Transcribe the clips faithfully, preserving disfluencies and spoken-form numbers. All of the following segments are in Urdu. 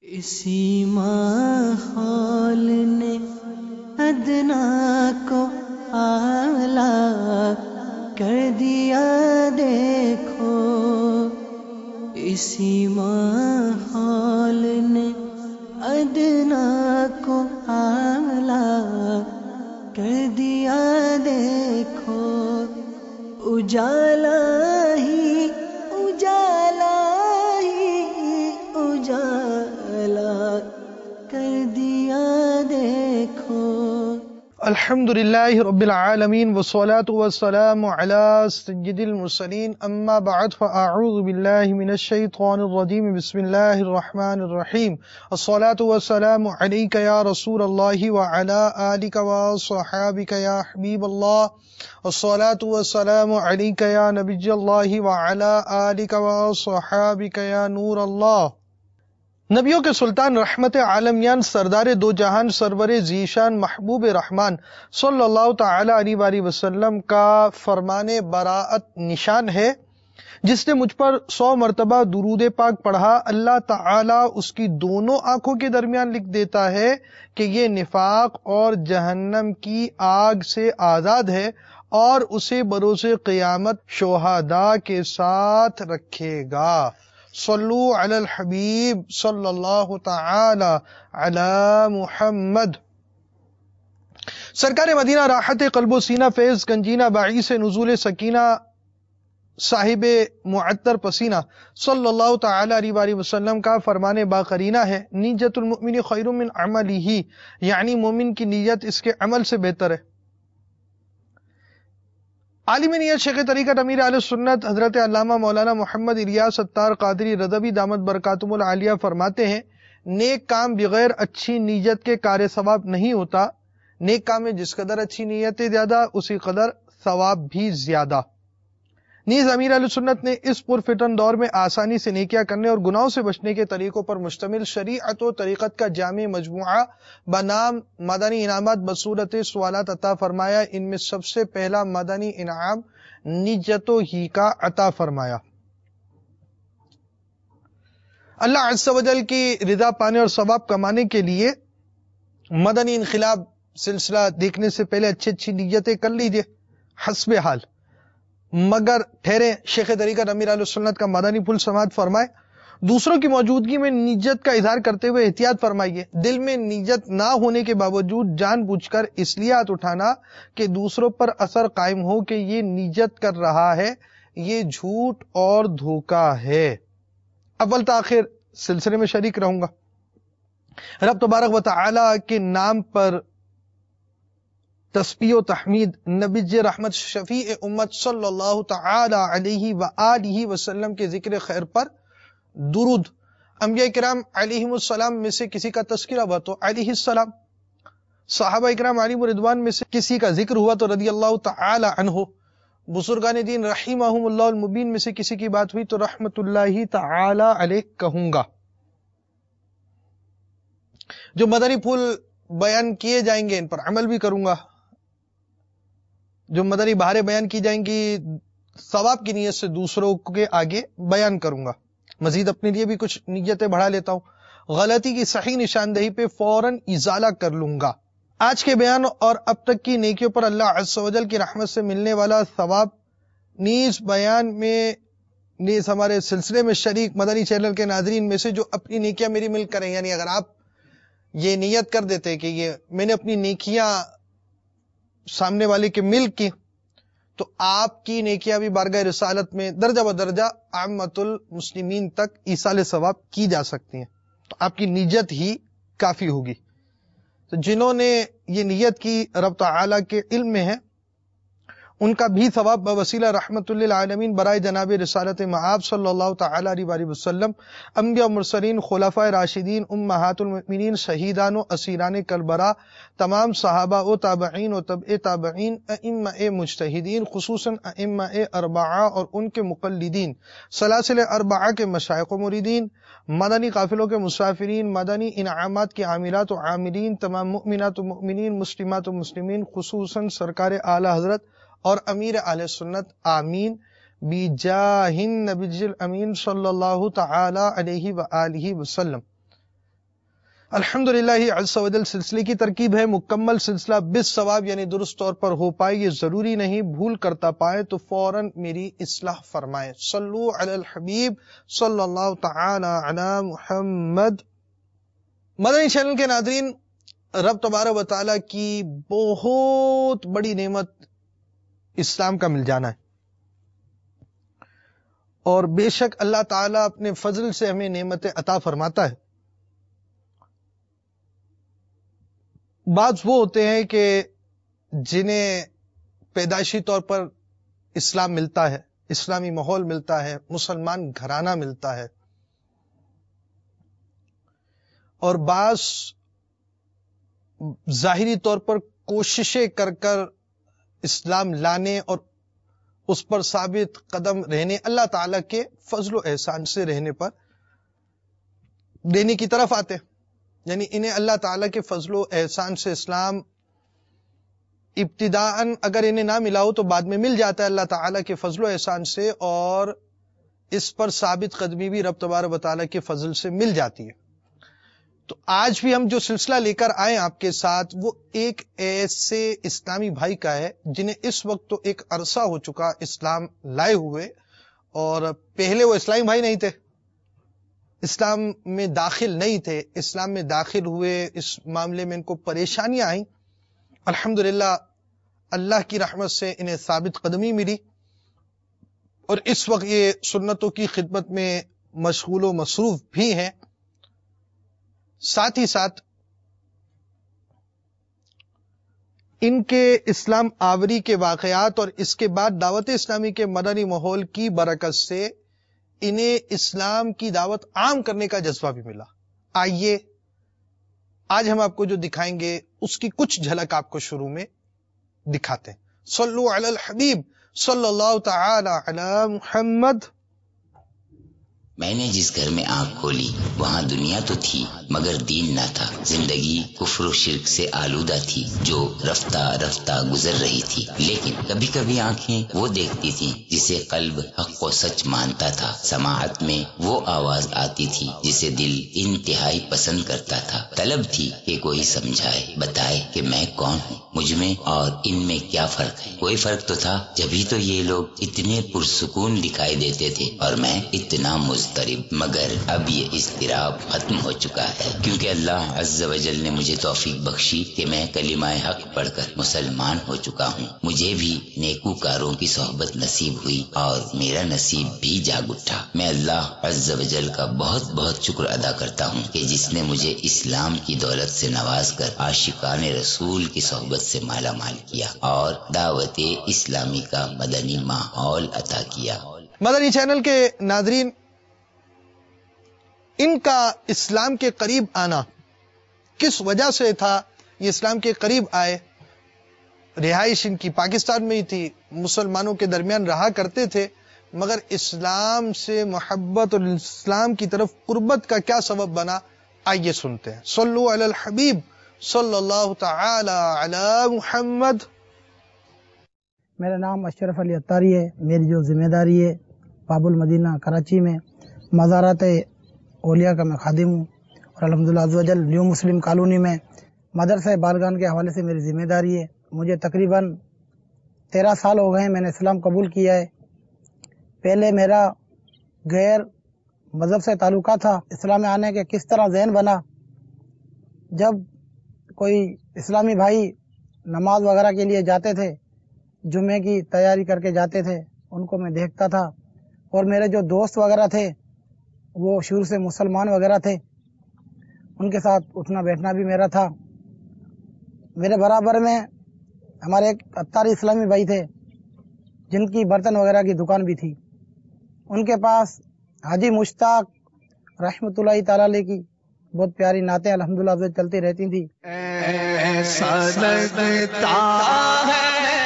اسی ماحول نے ادنا کو اعلیٰ کر دیا دیکھو، اسی ماحول نے ادنا کو اعلیٰ کر دیا دیکھو، اجالا ہی اجالا ہی اجالا کر دیا دیکھو۔ الحمدللہ رب العالمین والصلاة والسلام علی سید المرسلین، اما بعد فاعوذ باللہ من الشیطان الرجیم، بسم اللہ الرحمن الرحیم۔ الصلاة والسلام علیک یا رسول اللہ وعلی آلک وصحابک یا حبیب اللہ، الصلاة والسلام علیک یا نبی اللہ وعلی آلک وصحابک یا نور اللہ۔ نبیوں کے سلطان، رحمت عالمیان، سردار دو جہان، سرور ذیشان، محبوب رحمان صلی اللہ تعالی علیہ وآلہ وسلم کا فرمان براءت نشان ہے، جس نے مجھ پر سو مرتبہ درود پاک پڑھا، اللہ تعالی اس کی دونوں آنکھوں کے درمیان لکھ دیتا ہے کہ یہ نفاق اور جہنم کی آگ سے آزاد ہے اور اسے بروز قیامت شہداء کے ساتھ رکھے گا۔ صلو علی الحبیب صلی اللہ تعالی علی محمد۔ سرکار مدینہ، راحت قلب و سینہ، فیض گنجینہ، باعث نزول سکینہ، صاحب معطر پسینہ صلی اللہ تعالی علیہ وآلہ وسلم کا فرمان باقرینہ ہے، نیت المؤمن خیر من عملہ، یعنی مومن کی نیت اس کے عمل سے بہتر ہے۔ عالم نیت شیخ طریقت امیر اہل سنت حضرت علامہ مولانا محمد الیاس ستار قادری رضوی دامت برکاتہم العالیہ فرماتے ہیں، نیک کام بغیر اچھی نیت کے کار ثواب نہیں ہوتا، نیک کام میں جس قدر اچھی نیت زیادہ اسی قدر ثواب بھی زیادہ۔ نیز امیر اہل سنت نے اس پرفتن دور میں آسانی سے نیکیاں کرنے اور گناہوں سے بچنے کے طریقوں پر مشتمل شریعت و طریقت کا جامع مجموعہ بنام مدنی انعامات بصورت سوالات عطا فرمایا۔ ان میں سب سے پہلا مدنی انعام نیتوں ہی کا عطا فرمایا۔ اللہ عز و جل کی رضا پانے اور ثواب کمانے کے لیے مدنی انقلاب سلسلہ دیکھنے سے پہلے اچھی اچھی نیتیں کر لیجئے حسب حال، مگر ٹھہرے شیخ طریقت امیر اہل سنت کا مدنی پھول سماعت فرمائے۔ دوسروں کی موجودگی میں نیت کا اظہار کرتے ہوئے احتیاط فرمائیے۔ دل میں نیت نہ ہونے کے باوجود جان بوجھ کر اس لیے ہاتھ اٹھانا کہ دوسروں پر اثر قائم ہو کہ یہ نیت کر رہا ہے، یہ جھوٹ اور دھوکہ ہے۔ اول تاخیر سلسلے میں شریک رہوں گا۔ رب تبارک و تعالی کے نام پر تسبیح و تحمید، نبی رحمت شفیع امت صلی اللہ تعالی علیہ وآلہ وسلم کے ذکر خیر پر درود، انبیاء کرام علیہم السلام میں سے کسی کا تذکرہ ہوا تو علیہ السلام، صحابہ کرام علیہم رضوان میں سے کسی کا ذکر ہوا تو رضی اللہ تعالی عنہ، بزرگان دین رحمہم اللہ المبین میں سے کسی کی بات ہوئی تو رحمت اللہ تعالی علیہ کہوں گا۔ جو مدنی پھول بیان کیے جائیں گے ان پر عمل بھی کروں گا، جو مدنی بہاریں بیان کی جائیں گی ثواب کی نیت سے دوسروں کے آگے بیان کروں گا۔ مزید اپنے لیے بھی کچھ نیتیں بڑھا لیتا ہوں، غلطی کی صحیح نشاندہی پہ فوراً ازالہ کر لوں گا۔ آج کے بیان اور اب تک کی نیکیوں پر اللہ عز و جل کی رحمت سے ملنے والا ثواب، نیز بیان میں نیز ہمارے سلسلے میں شریک مدنی چینل کے ناظرین میں سے جو اپنی نیکیاں میری مل کریں، یعنی اگر آپ یہ نیت کر دیتے کہ یہ میں نے اپنی نیکیاں سامنے والے کے مل کی، تو آپ کی نیکیاں بھی بارگاہ رسالت میں درجہ بدرجہ عامت المسلمین تک ایصال ثواب کی جا سکتی ہیں، تو آپ کی نیت ہی کافی ہوگی۔ تو جنہوں نے یہ نیت کی رب تعالی کے علم میں ہے، ان کا بھی ثواب بوسیلہ رحمت للعالمین برائے جناب رسالت مآب صلی اللہ تعالی علیہ وآلہ وسلم، انبیاء و مرسلین، خلفاء راشدین، امہات المؤمنین، شہیدان و اسیران کربلا، تمام صحابہ و تابعین و تبع تابعین، ائمہ مجتہدین، خصوصاً ائمہ اربعہ اور ان کے مقلدین، سلاسل اربعہ کے مشائخ و مریدین، مدنی قافلوں کے مسافرین، مدنی انعامات کے عاملات و عاملین، تمام مؤمنات و مؤمنین، مسلمات و مسلمین، خصوصاً سرکار اعلی حضرت اور امیر اہل سنت، آمین بجاہ النبی الامین صلی اللہ تعالی علیہ وآلہ وسلم۔ الحمدللہ عز و جل سلسلے کی ترکیب ہے مکمل سلسلہ بس ثواب یعنی درست طور پر ہو پائے یہ ضروری نہیں، بھول کرتا پائے تو فوراً میری اصلاح فرمائے. صلو علی الحبیب صلی اللہ تعالی علی محمد. مدنی چینل کے ناظرین، رب تبارک و تعالیٰ کی بہت بڑی نعمت اسلام کا مل جانا ہے، اور بے شک اللہ تعالیٰ اپنے فضل سے ہمیں نعمتیں عطا فرماتا ہے. بعض وہ ہوتے ہیں کہ جنہیں پیدائشی طور پر اسلام ملتا ہے، اسلامی ماحول ملتا ہے، مسلمان گھرانہ ملتا ہے، اور بعض ظاہری طور پر کوششیں کر کر اسلام لانے اور اس پر ثابت قدم رہنے، اللہ تعالیٰ کے فضل و احسان سے رہنے پر دینے کی طرف آتے، یعنی انہیں اللہ تعالیٰ کے فضل و احسان سے اسلام ابتداءً اگر انہیں نہ ملا ہو تو بعد میں مل جاتا ہے اللہ تعالیٰ کے فضل و احسان سے، اور اس پر ثابت قدمی بھی رب تبارک و تعالیٰ کے فضل سے مل جاتی ہے. تو آج بھی ہم جو سلسلہ لے کر آئے آپ کے ساتھ وہ ایک ایسے اسلامی بھائی کا ہے جنہیں اس وقت تو ایک عرصہ ہو چکا اسلام لائے ہوئے، اور پہلے وہ اسلامی بھائی نہیں تھے، اسلام میں داخل نہیں تھے، اسلام میں داخل ہوئے، اس معاملے میں ان کو پریشانیاں آئیں. الحمدللہ اللہ کی رحمت سے انہیں ثابت قدمی ملی، اور اس وقت یہ سنتوں کی خدمت میں مشغول و مصروف بھی ہیں. ساتھ ہی ساتھ ان کے اسلام آوری کے واقعات اور اس کے بعد دعوت اسلامی کے مدنی ماحول کی برکت سے انہیں اسلام کی دعوت عام کرنے کا جذبہ بھی ملا. آئیے آج ہم آپ کو جو دکھائیں گے اس کی کچھ جھلک آپ کو شروع میں دکھاتے ہیں. صلو علی الحبیب صلی اللہ تعالی علی محمد. میں نے جس گھر میں آنکھ کھولی وہاں دنیا تو تھی مگر دین نہ تھا. زندگی کفر و شرک سے آلودہ تھی جو رفتہ رفتہ گزر رہی تھی، لیکن کبھی کبھی آنکھیں وہ دیکھتی تھیں جسے قلب حق و سچ مانتا تھا. سماعت میں وہ آواز آتی تھی جسے دل انتہائی پسند کرتا تھا. طلب تھی کہ کوئی سمجھائے، بتائے کہ میں کون ہوں، مجھ میں اور ان میں کیا فرق ہے. کوئی فرق تو تھا، جبھی تو یہ لوگ اتنے پرسکون دکھائی دیتے تھے اور میں اتنا مضطرب. مگر اب یہ اضطراب ختم ہو چکا ہے، کیونکہ اللہ عز و جل نے مجھے توفیق بخشی کہ میں کلمہ حق پڑھ کر مسلمان ہو چکا ہوں. مجھے بھی نیکوکاروں کی صحبت نصیب ہوئی اور میرا نصیب بھی جاگ اٹھا. میں اللہ عز و جل کا بہت بہت شکر ادا کرتا ہوں کہ جس نے مجھے اسلام کی دولت سے نواز کر عاشقان رسول کی صحبت سے مالا مال کیا اور دعوت اسلامی کا مدنی ماحول عطا کیا. مدنی چینل کے ناظرین، ان کا اسلام کے قریب آنا کس وجہ سے تھا؟ یہ اسلام کے قریب آئے، رہائش ان کی پاکستان میں ہی تھی، مسلمانوں کے درمیان رہا کرتے تھے، مگر اسلام سے محبت اور اسلام کی طرف قربت کا کیا سبب بنا؟ آئیے سنتے ہیں. صلو علی الحبیب صلی اللہ تعالی علی محمد. میرا نام اشرف علی اتاری ہے. میری جو ذمہ داری ہے باب المدینہ کراچی میں مزارات اولیاء کا میں خادم ہوں، اور الحمدللہ عز و جل نیو مسلم کالونی میں مدرسہ بالغان کے حوالے سے میری ذمہ داری ہے. مجھے تقریباً تیرہ سال ہو گئے ہیں میں نے اسلام قبول کیا ہے. پہلے میرا غیر مذہب سے تعلقہ تھا. اسلام میں آنے کے کس طرح ذہن بنا، جب کوئی اسلامی بھائی نماز وغیرہ کے لیے جاتے تھے، جمعے کی تیاری کر کے جاتے تھے، ان کو میں دیکھتا تھا، اور میرے جو دوست وغیرہ تھے وہ شروع سے مسلمان وغیرہ تھے، ان کے ساتھ اٹھنا بیٹھنا بھی میرا تھا. میرے برابر میں ہمارے ایک اتاری اسلامی بھائی تھے جن کی برتن وغیرہ کی دکان بھی تھی. ان کے پاس حاجی مشتاق رحمۃ اللہ تعالی علیہ کی بہت پیاری نعتیں الحمدللہ چلتی رہتی تھی. ایسا لگتا ہے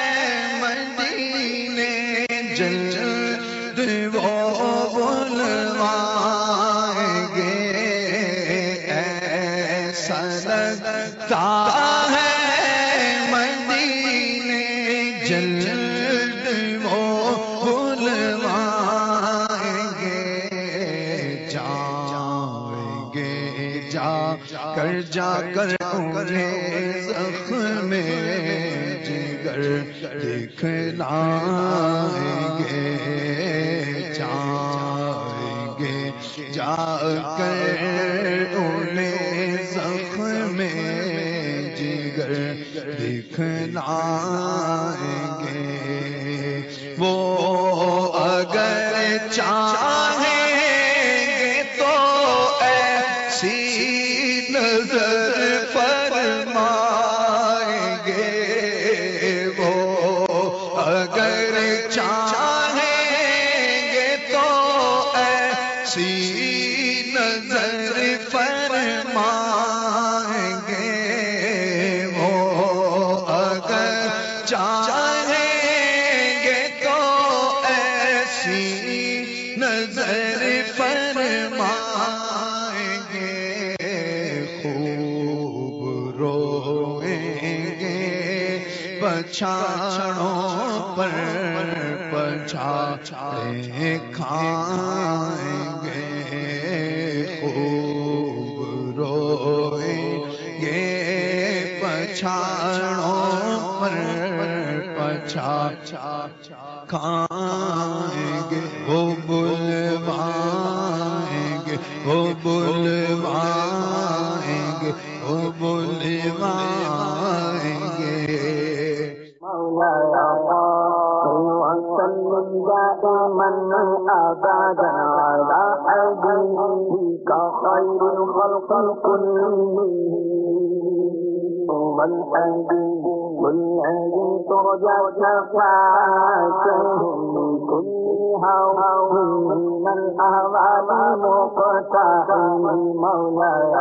مدینے جلد وہ بلوائیں گے، ایسا لگتا ہے مدینے جلد وہ بلوائیں گے، جائیں گے جا کر جا کر انہیں زخم جگر دکھلائیں گے، جائیں گے جا کر انہیں زخم جگر دکھلائیں گے۔ وہ اگر چاہیں گے تو ایسی نظر فرمائیں گے، وہ اگر چاہیں گے تو ایسی نظر فرمائیں گے، وہ اگر چاہیں گے تو ایسی نظر فرمائیں گے، خوب روئیں گے پچھاڑوں پر پچھاڑیں کھائیں گے، خوب روئیں گے پچھاڑوں پر پچھاڑیں کھائیں گے، وہ بلوائیں گے، وہ بلوائیں گے، وہ بلوائیں گے۔ وسلم دائما ابدا على حبيبك خير الخلق كلهم، والحبيب الذي ترجى شفاعته من كل هوى من الاهوال مقتحم، مولاي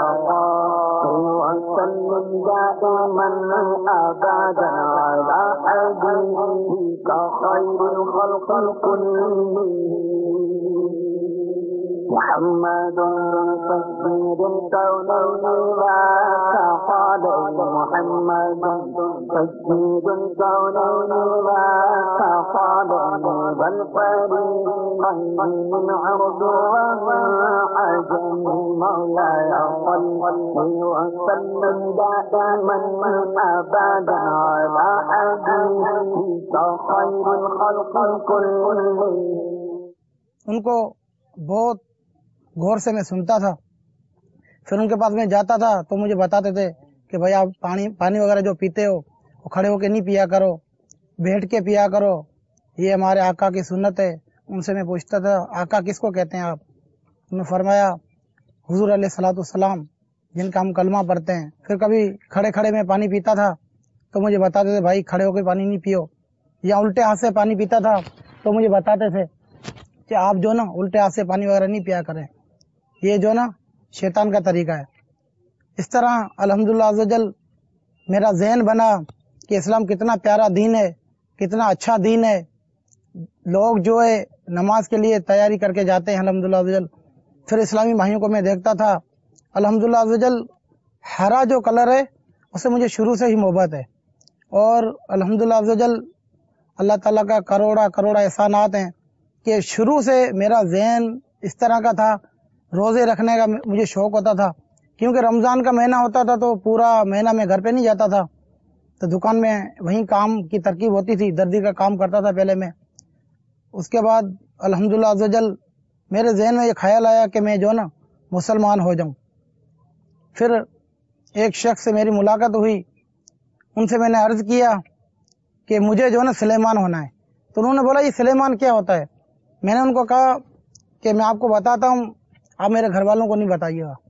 وسلم دائما ابدا على حبيبك خير الخلق كلهم، محمد تسجيل الكونين لا كقدر، محمد تسجيل الكونين لا كقدر، بل فريقين من عرض ومن عجم، مولاي صل وسلم دائما ابدا على حبيبك خير الخلق كلهم۔ ان کو بہت غور سے میں سنتا تھا، پھر ان کے پاس میں جاتا تھا تو مجھے بتاتے تھے کہ بھائی آپ پانی پانی وغیرہ جو پیتے ہو وہ کھڑے ہو کے نہیں پیا کرو، بیٹھ کے پیا کرو، یہ ہمارے آقا کی سنت ہے۔ ان سے میں پوچھتا تھا آقا کس کو کہتے ہیں آپ؟ انہوں نے فرمایا حضور علیہ الصلوۃ والسلام جن کا ہم کلمہ پڑھتے ہیں۔ پھر کبھی کھڑے کھڑے میں پانی پیتا تھا تو مجھے بتاتے تھے بھائی کھڑے ہو کے پانی نہیں پیو، یا الٹے ہاتھ سے پانی پیتا تھا تو مجھے بتاتے تھے کہ آپ جو نا الٹے ہاتھ سے پانی وغیرہ نہیں پیا کریں، یہ جو نا شیطان کا طریقہ ہے۔ اس طرح الحمدللہ عز و جل میرا ذہن بنا کہ اسلام کتنا پیارا دین ہے، کتنا اچھا دین ہے۔ لوگ جو ہے نماز کے لیے تیاری کر کے جاتے ہیں الحمدللہ عز و جل، پھر اسلامی بھائیوں کو میں دیکھتا تھا الحمدللہ عز و جل ہرا جو کلر ہے اس سے مجھے شروع سے ہی محبت ہے، اور الحمدللہ عز و جل اللہ تعالیٰ کا کروڑا کروڑا احسانات ہیں کہ شروع سے میرا ذہن اس طرح کا تھا، روزے رکھنے کا مجھے شوق ہوتا تھا، کیونکہ رمضان کا مہینہ ہوتا تھا تو پورا مہینہ میں گھر پہ نہیں جاتا تھا، تو دکان میں وہیں کام کی ترکیب ہوتی تھی، دردی کا کام کرتا تھا پہلے میں۔ اس کے بعد الحمدللہ عز و جل میرے ذہن میں یہ خیال آیا کہ میں جو نا مسلمان ہو جاؤں۔ پھر ایک شخص سے میری ملاقات ہوئی، ان سے میں نے عرض کیا کہ مجھے جو نا سلیمان ہونا ہے، تو انہوں نے بولا یہ سلیمان کیا ہوتا ہے؟ میں نے ان کو کہا کہ میں آپ کو بتاتا ہوں، آپ میرے گھر والوں کو نہیں بتائیے گا۔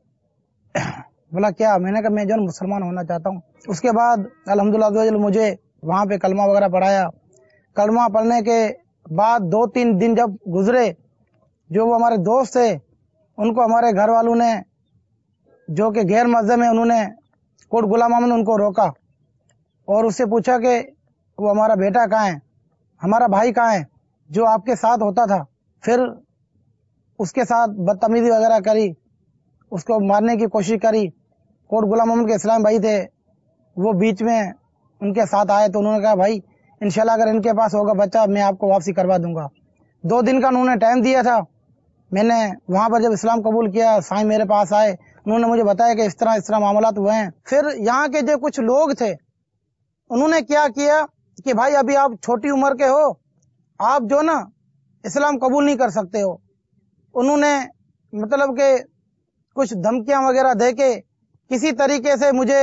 بولا کیا؟ میں نے کہا میں جو نا مسلمان ہونا چاہتا ہوں۔ اس کے بعد الحمدللہ عز و جل مجھے وہاں پہ کلمہ وغیرہ پڑھایا۔ کلمہ پڑھنے کے بعد دو تین دن جب گزرے، جو وہ ہمارے دوست تھے ان کو ہمارے گھر والوں نے جو کہ غیر مذہب میں، انہوں نے کوٹ غلام احمد نے ان کو روکا اور اس سے پوچھا کہ وہ ہمارا بیٹا کہاں ہے، ہمارا بھائی کہاں ہے جو آپ کے ساتھ ہوتا تھا۔ پھر اس کے ساتھ بدتمیزی وغیرہ کری، اس کو مارنے کی کوشش کری۔ کوٹ غلام احمد کے اسلام بھائی تھے، وہ بیچ میں ان کے ساتھ آئے تو انہوں نے کہا بھائی انشاءاللہ اگر ان کے پاس ہوگا بچہ میں آپ کو واپسی کروا دوں گا۔ دو دن کا انہوں نے ٹائم دیا تھا۔ میں نے وہاں پر جب اسلام قبول کیا، سائیں میرے پاس آئے انہوں نے مجھے بتایا کہ اس طرح اس طرح معاملات ہوئے ہیں. پھر یہاں کے جو کچھ لوگ تھے انہوں نے کیا کیا کہ بھائی ابھی آپ چھوٹی عمر کے ہو, آپ جو نا اسلام قبول نہیں کر سکتے ہو. انہوں نے مطلب کہ کچھ دھمکیاں وغیرہ دے کے کسی طریقے سے مجھے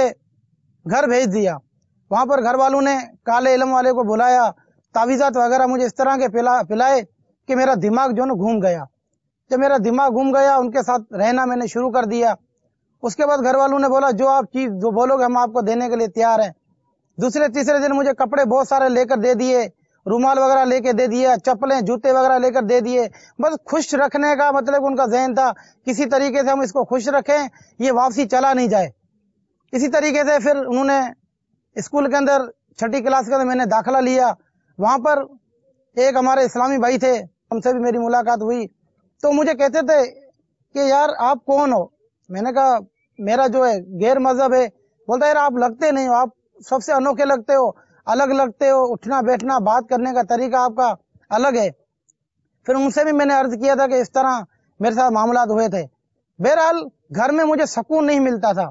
گھر بھیج دیا. وہاں پر گھر والوں نے کالے علم والے کو بلایا, تعویذات وغیرہ مجھے اس طرح کے پلائے کہ میرا دماغ جو نا گھوم گیا. جب میرا دماغ گھوم گیا ان کے ساتھ رہنا میں نے شروع کر دیا. اس کے بعد گھر والوں نے بولا جو آپ چیز جو بولو گے ہم آپ کو دینے کے لیے تیار ہیں. دوسرے تیسرے دن مجھے کپڑے بہت سارے لے کر دے دیے, رومال وغیرہ لے کے دے دیے, چپلیں جوتے وغیرہ لے کر دے دیے. بس خوش رکھنے کا مطلب ان کا ذہن تھا, کسی طریقے سے ہم اس کو خوش رکھیں, یہ واپسی چلا نہیں جائے. اسی طریقے سے پھر انہوں نے اسکول کے اندر چھٹی کلاس کے اندر میں نے داخلہ لیا. وہاں پر ایک ہمارے اسلامی بھائی تھے, ان سے بھی میری ملاقات ہوئی. تو مجھے کہتے تھے کہ یار آپ کون ہو؟ میں نے کہا میرا جو ہے غیر مذہب ہے. بولتا یار آپ لگتے نہیں ہو, آپ سب سے انوکھے لگتے ہو, الگ لگتے ہو, اٹھنا بیٹھنا بات کرنے کا طریقہ آپ کا الگ ہے. پھر ان سے بھی میں نے عرض کیا تھا کہ اس طرح میرے ساتھ معاملات ہوئے تھے. بہرحال گھر میں مجھے سکون نہیں ملتا تھا.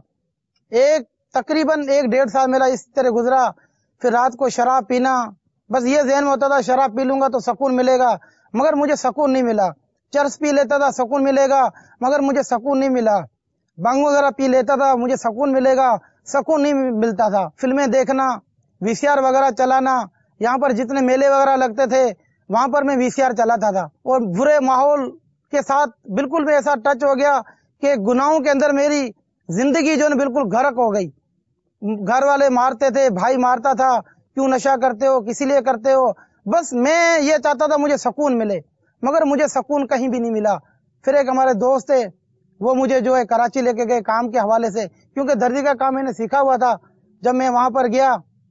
ایک تقریباً ایک ڈیڑھ سال میرا اس طرح گزرا. پھر رات کو شراب پینا, بس یہ ذہن میں ہوتا تھا شراب پی لوں گا تو سکون ملے گا, مگر مجھے سکون نہیں ملا. چرس پی لیتا تھا سکون ملے گا, مگر مجھے سکون نہیں ملا. بانگ وغیرہ پی لیتا تھا مجھے سکون ملے گا, سکون نہیں ملتا تھا. فلمیں دیکھنا, وی سی آر وغیرہ چلانا, یہاں پر جتنے میلے وغیرہ لگتے تھے وہاں پر میں وی سی آر چلاتا تھا. اور برے ماحول کے ساتھ بالکل بھی ایسا ٹچ ہو گیا کہ گناہوں کے اندر میری زندگی جو ہے بالکل غرق ہو گئی. گھر والے مارتے تھے, بھائی مارتا تھا, کیوں نشہ کرتے ہو, کسی لیے کرتے ہو. بس میں یہ چاہتا تھا مجھے سکون ملے, مگر مجھے سکون کہیں بھی نہیں ملا. پھر ایک ہمارے دوست تھے, وہ مجھے جو ہے کراچی لے کے گئے کام کے حوالے سے, کیونکہ دردی کا کام میں نے سیکھا ہوا تھا. جب میں وہاں پر گیا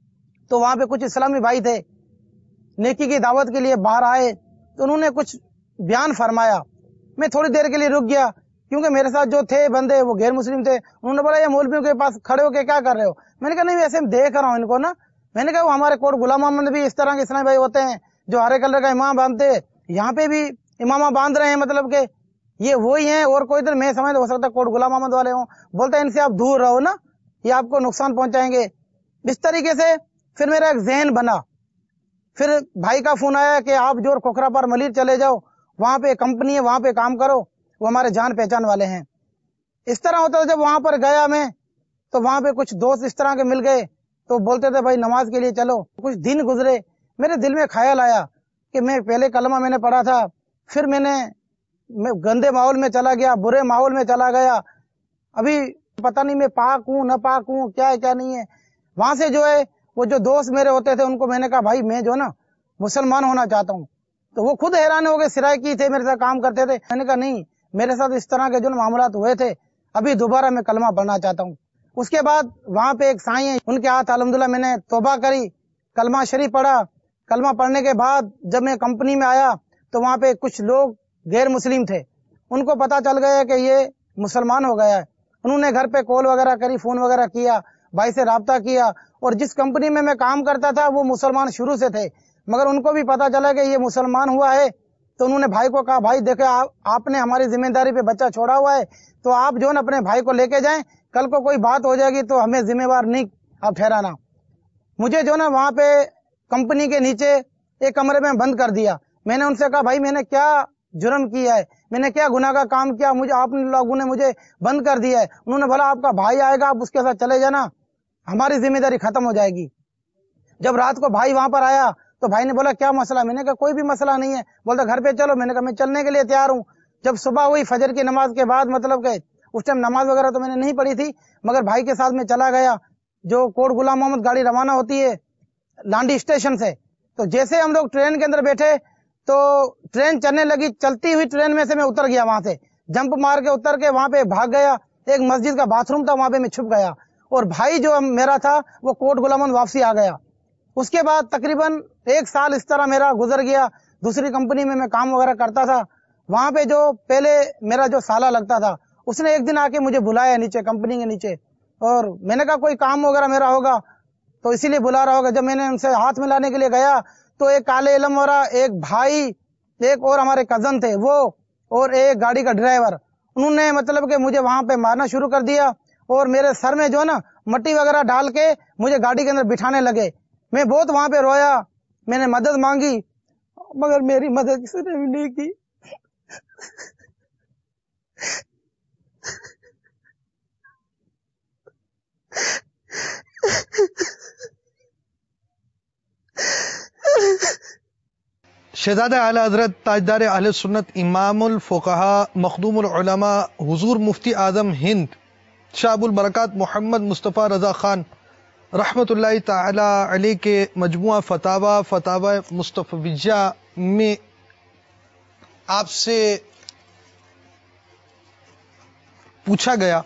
تو وہاں پہ کچھ اسلامی بھائی تھے, نیکی کی دعوت کے لیے باہر آئے, تو انہوں نے کچھ بیان فرمایا. میں تھوڑی دیر کے لیے رک گیا, کیونکہ میرے ساتھ جو تھے بندے وہ غیر مسلم تھے. انہوں نے بولا یہ مولویوں کے پاس کھڑے ہو کے کیا کر رہے ہو؟ میں نے کہا نہیں ویسے دیکھ رہا ہوں ان کو نا. میں نے کہا وہ ہمارے کوٹ غلام محمد بھی اس طرح کے اسلامی بھائی ہوتے ہیں جو ہرے کلر کا امام باندھتے, یہاں پہ بھی امامہ باندھ رہے ہیں, مطلب کہ یہ وہی ہیں اور کوئی ادھر میں سمجھ ہو سکتا کوٹ غلام محمد والے ہوں. بولتا ہے ان سے آپ دور رہو نا, یہ آپ کو نقصان پہنچائیں گے. اس طریقے سے پھر میرا ایک ذہن بنا. پھر بھائی کا فون آیا کہ آپ جو کھوکھرا پر ملیر چلے جاؤ, وہاں پہ کمپنی ہے وہاں پہ کام کرو, وہ ہمارے جان پہچان والے ہیں. اس طرح ہوتا تھا. جب وہاں پر گیا میں تو وہاں پہ کچھ دوست اس طرح کے مل گئے, تو بولتے تھے بھائی نماز کے لیے چلو. کچھ دن گزرے, میرے دل میں خیال آیا کہ میں پہلے کلمہ میں نے پڑھا تھا, پھر میں نے میں گندے ماحول میں چلا گیا, برے ماحول میں چلا گیا. ابھی پتہ نہیں میں پاک ہوں نہ پاک ہوں, کیا ہے کیا نہیں ہے. وہاں سے جو ہے وہ جو دوست میرے ہوتے تھے ان کو میں نے کہا بھائی میں جو نا مسلمان ہونا چاہتا ہوں. تو وہ خود حیران ہو گئے, سرائکی تھے میرے ساتھ کام کرتے تھے. میں نے کہا نہیں, میرے ساتھ اس طرح کے جو معاملات ہوئے تھے, ابھی دوبارہ میں کلمہ پڑھنا چاہتا ہوں. اس کے بعد وہاں پہ ایک سائیں ہیں, ان کے ہاتھ الحمدللہ میں نے توبہ کری, کلمہ شریف پڑھا. کلمہ پڑھنے کے بعد جب میں کمپنی میں آیا تو وہاں پہ کچھ لوگ غیر مسلم تھے, ان کو پتا چل گیا کہ یہ مسلمان ہو گیا ہے. انہوں نے گھر پہ کال وغیرہ کری, فون وغیرہ کیا, بھائی سے رابطہ کیا. اور جس کمپنی میں میں کام کرتا تھا وہ مسلمان شروع سے تھے, مگر ان کو بھی پتا چلا کہ یہ مسلمان ہوا ہے. تو انہوں نے بھائی کو کہا بھائی دیکھے آپ نے ہماری ذمہ داری پہ بچہ چھوڑا ہوا ہے, تو آپ جو ہے اپنے بھائی کو لے کے جائیں, کل کو کوئی بات ہو جائے گی تو ہمیں ذمہ وار نہیں آپ ٹھہرانا. مجھے جو نا وہاں پہ کمپنی کے نیچے ایک کمرے میں بند کر دیا. میں نے ان سے کہا بھائی میں نے کیا جرم کیا ہے, میں نے کیا گناہ کا کام کیا, مجھے آپ لوگوں نے مجھے بند کر دیا ہے. انہوں نے بولا آپ کا بھائی آئے گا, آپ اس کے ساتھ چلے جانا, ہماری ذمہ داری ختم ہو جائے گی. جب رات کو بھائی وہاں پر آیا تو بھائی نے بولا کیا مسئلہ؟ میں نے کہا کوئی بھی مسئلہ نہیں ہے. بولتا گھر پہ چلو. میں نے کہا میں چلنے کے لیے تیار ہوں. جب صبح ہوئی فجر کی نماز کے بعد, مطلب کہ اس ٹائم نماز وغیرہ تو میں نے نہیں پڑھی تھی, مگر بھائی کے ساتھ میں چلا گیا. جو کوٹ غلام محمد گاڑی روانہ ہوتی ہے لانڈی اسٹیشن سے, تو جیسے ہم لوگ ٹرین کے اندر بیٹھے تو ٹرین چلنے لگی. چلتی ہوئی ٹرین میں سے میں اتر گیا, وہاں سے جمپ مار کے اتر کے وہاں پہ بھاگ گیا. ایک مسجد کا باتھ روم تھا, وہاں پہ میں چھپ گیا. اور بھائی جو میرا تھا وہ کوٹ غلام محمد واپسی آ گیا. اس کے بعد تقریباً ایک سال اس طرح میرا گزر گیا. دوسری کمپنی میں میں کام وغیرہ کرتا تھا. وہاں پہ جو پہلے میرا جو سالہ لگتا تھا, اس نے ایک دن آ کے مجھے بلایا نیچے کمپنی کے نیچے, اور میں نے کہا کوئی کام وغیرہ میرا ہوگا تو اسی لیے بلا رہا ہوگا. جب میں نے ان سے ہاتھ ملانے کے لیے گیا تو ایک کالے علم والا, ایک بھائی, ایک اور ہمارے کزن تھے وہ, اور ایک گاڑی کا ڈرائیور, انہوں نے مطلب کہ مجھے وہاں پہ مارنا شروع کر دیا اور میرے سر میں جو ہے نا مٹی وغیرہ ڈال کے مجھے گاڑی کے اندر بٹھانے لگے. میں بہت وہاں پہ رویا, میں نے مدد مانگی مگر میری مدد کسی نے بھی نہیں کی. شہزادہ اعلی حضرت تاجدار اہل سنت امام الفقہا مخدوم العلماء حضور مفتی اعظم ہند شاہ ابو البرکات محمد مصطفیٰ رضا خان رحمت اللہ تعالی علیہ کے مجموعہ فتاوی فتاوی مستفیضہ میں آپ سے پوچھا گیا,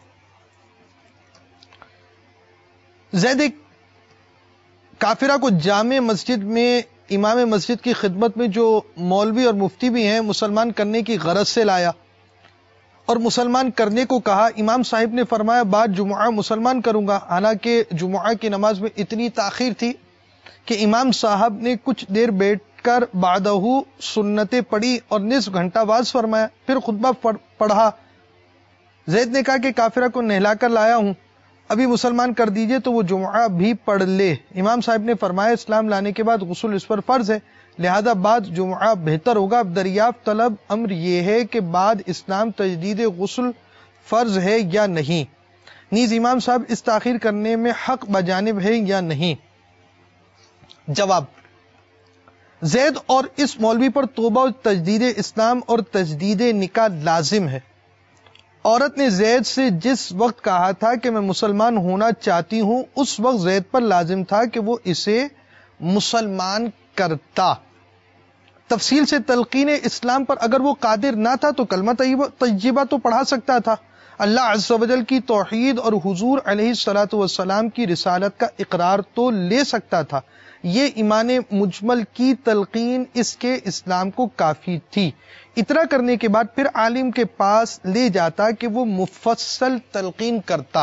زید کافرہ کو جامع مسجد میں امام مسجد کی خدمت میں جو مولوی اور مفتی بھی ہیں مسلمان کرنے کی غرض سے لایا اور مسلمان کرنے کو کہا. امام صاحب نے فرمایا بعد جمعہ مسلمان کروں گا, حالانکہ جمعہ کی نماز میں اتنی تاخیر تھی کہ امام صاحب نے کچھ دیر بیٹھ کر بعدہ سنتیں پڑھی اور نصف گھنٹہ واز فرمایا, پھر خطبہ پڑھا. زید نے کہا کہ کافرہ کو نہلا کر لایا ہوں, ابھی مسلمان کر دیجئے تو وہ جمعہ بھی پڑھ لے. امام صاحب نے فرمایا اسلام لانے کے بعد غسل اس پر فرض ہے, لہذا بعد جمعہ بہتر ہوگا. اب دریافت طلب امر یہ ہے کہ بعد اسلام تجدید غسل فرض ہے یا نہیں, نیز امام صاحب اس تاخیر کرنے میں حق بجانب ہے یا نہیں. جواب, زید اور اس مولوی پر توبہ و تجدید اسلام اور تجدید نکاح لازم ہے. عورت نے زید سے جس وقت کہا تھا کہ میں مسلمان ہونا چاہتی ہوں, اس وقت زید پر لازم تھا کہ وہ اسے مسلمان کرتا. تفصیل سے تلقین اسلام پر اگر وہ قادر نہ تھا تو کلمہ طیبہ تو پڑھا سکتا تھا, اللہ عز و جل کی توحید اور حضور علیہ الصلوۃ والسلام کی رسالت کا اقرار تو لے سکتا تھا. یہ ایمان مجمل کی تلقین اس کے اسلام کو کافی تھی. اتنا کرنے کے بعد پھر عالم کے پاس لے جاتا کہ وہ مفصل تلقین کرتا.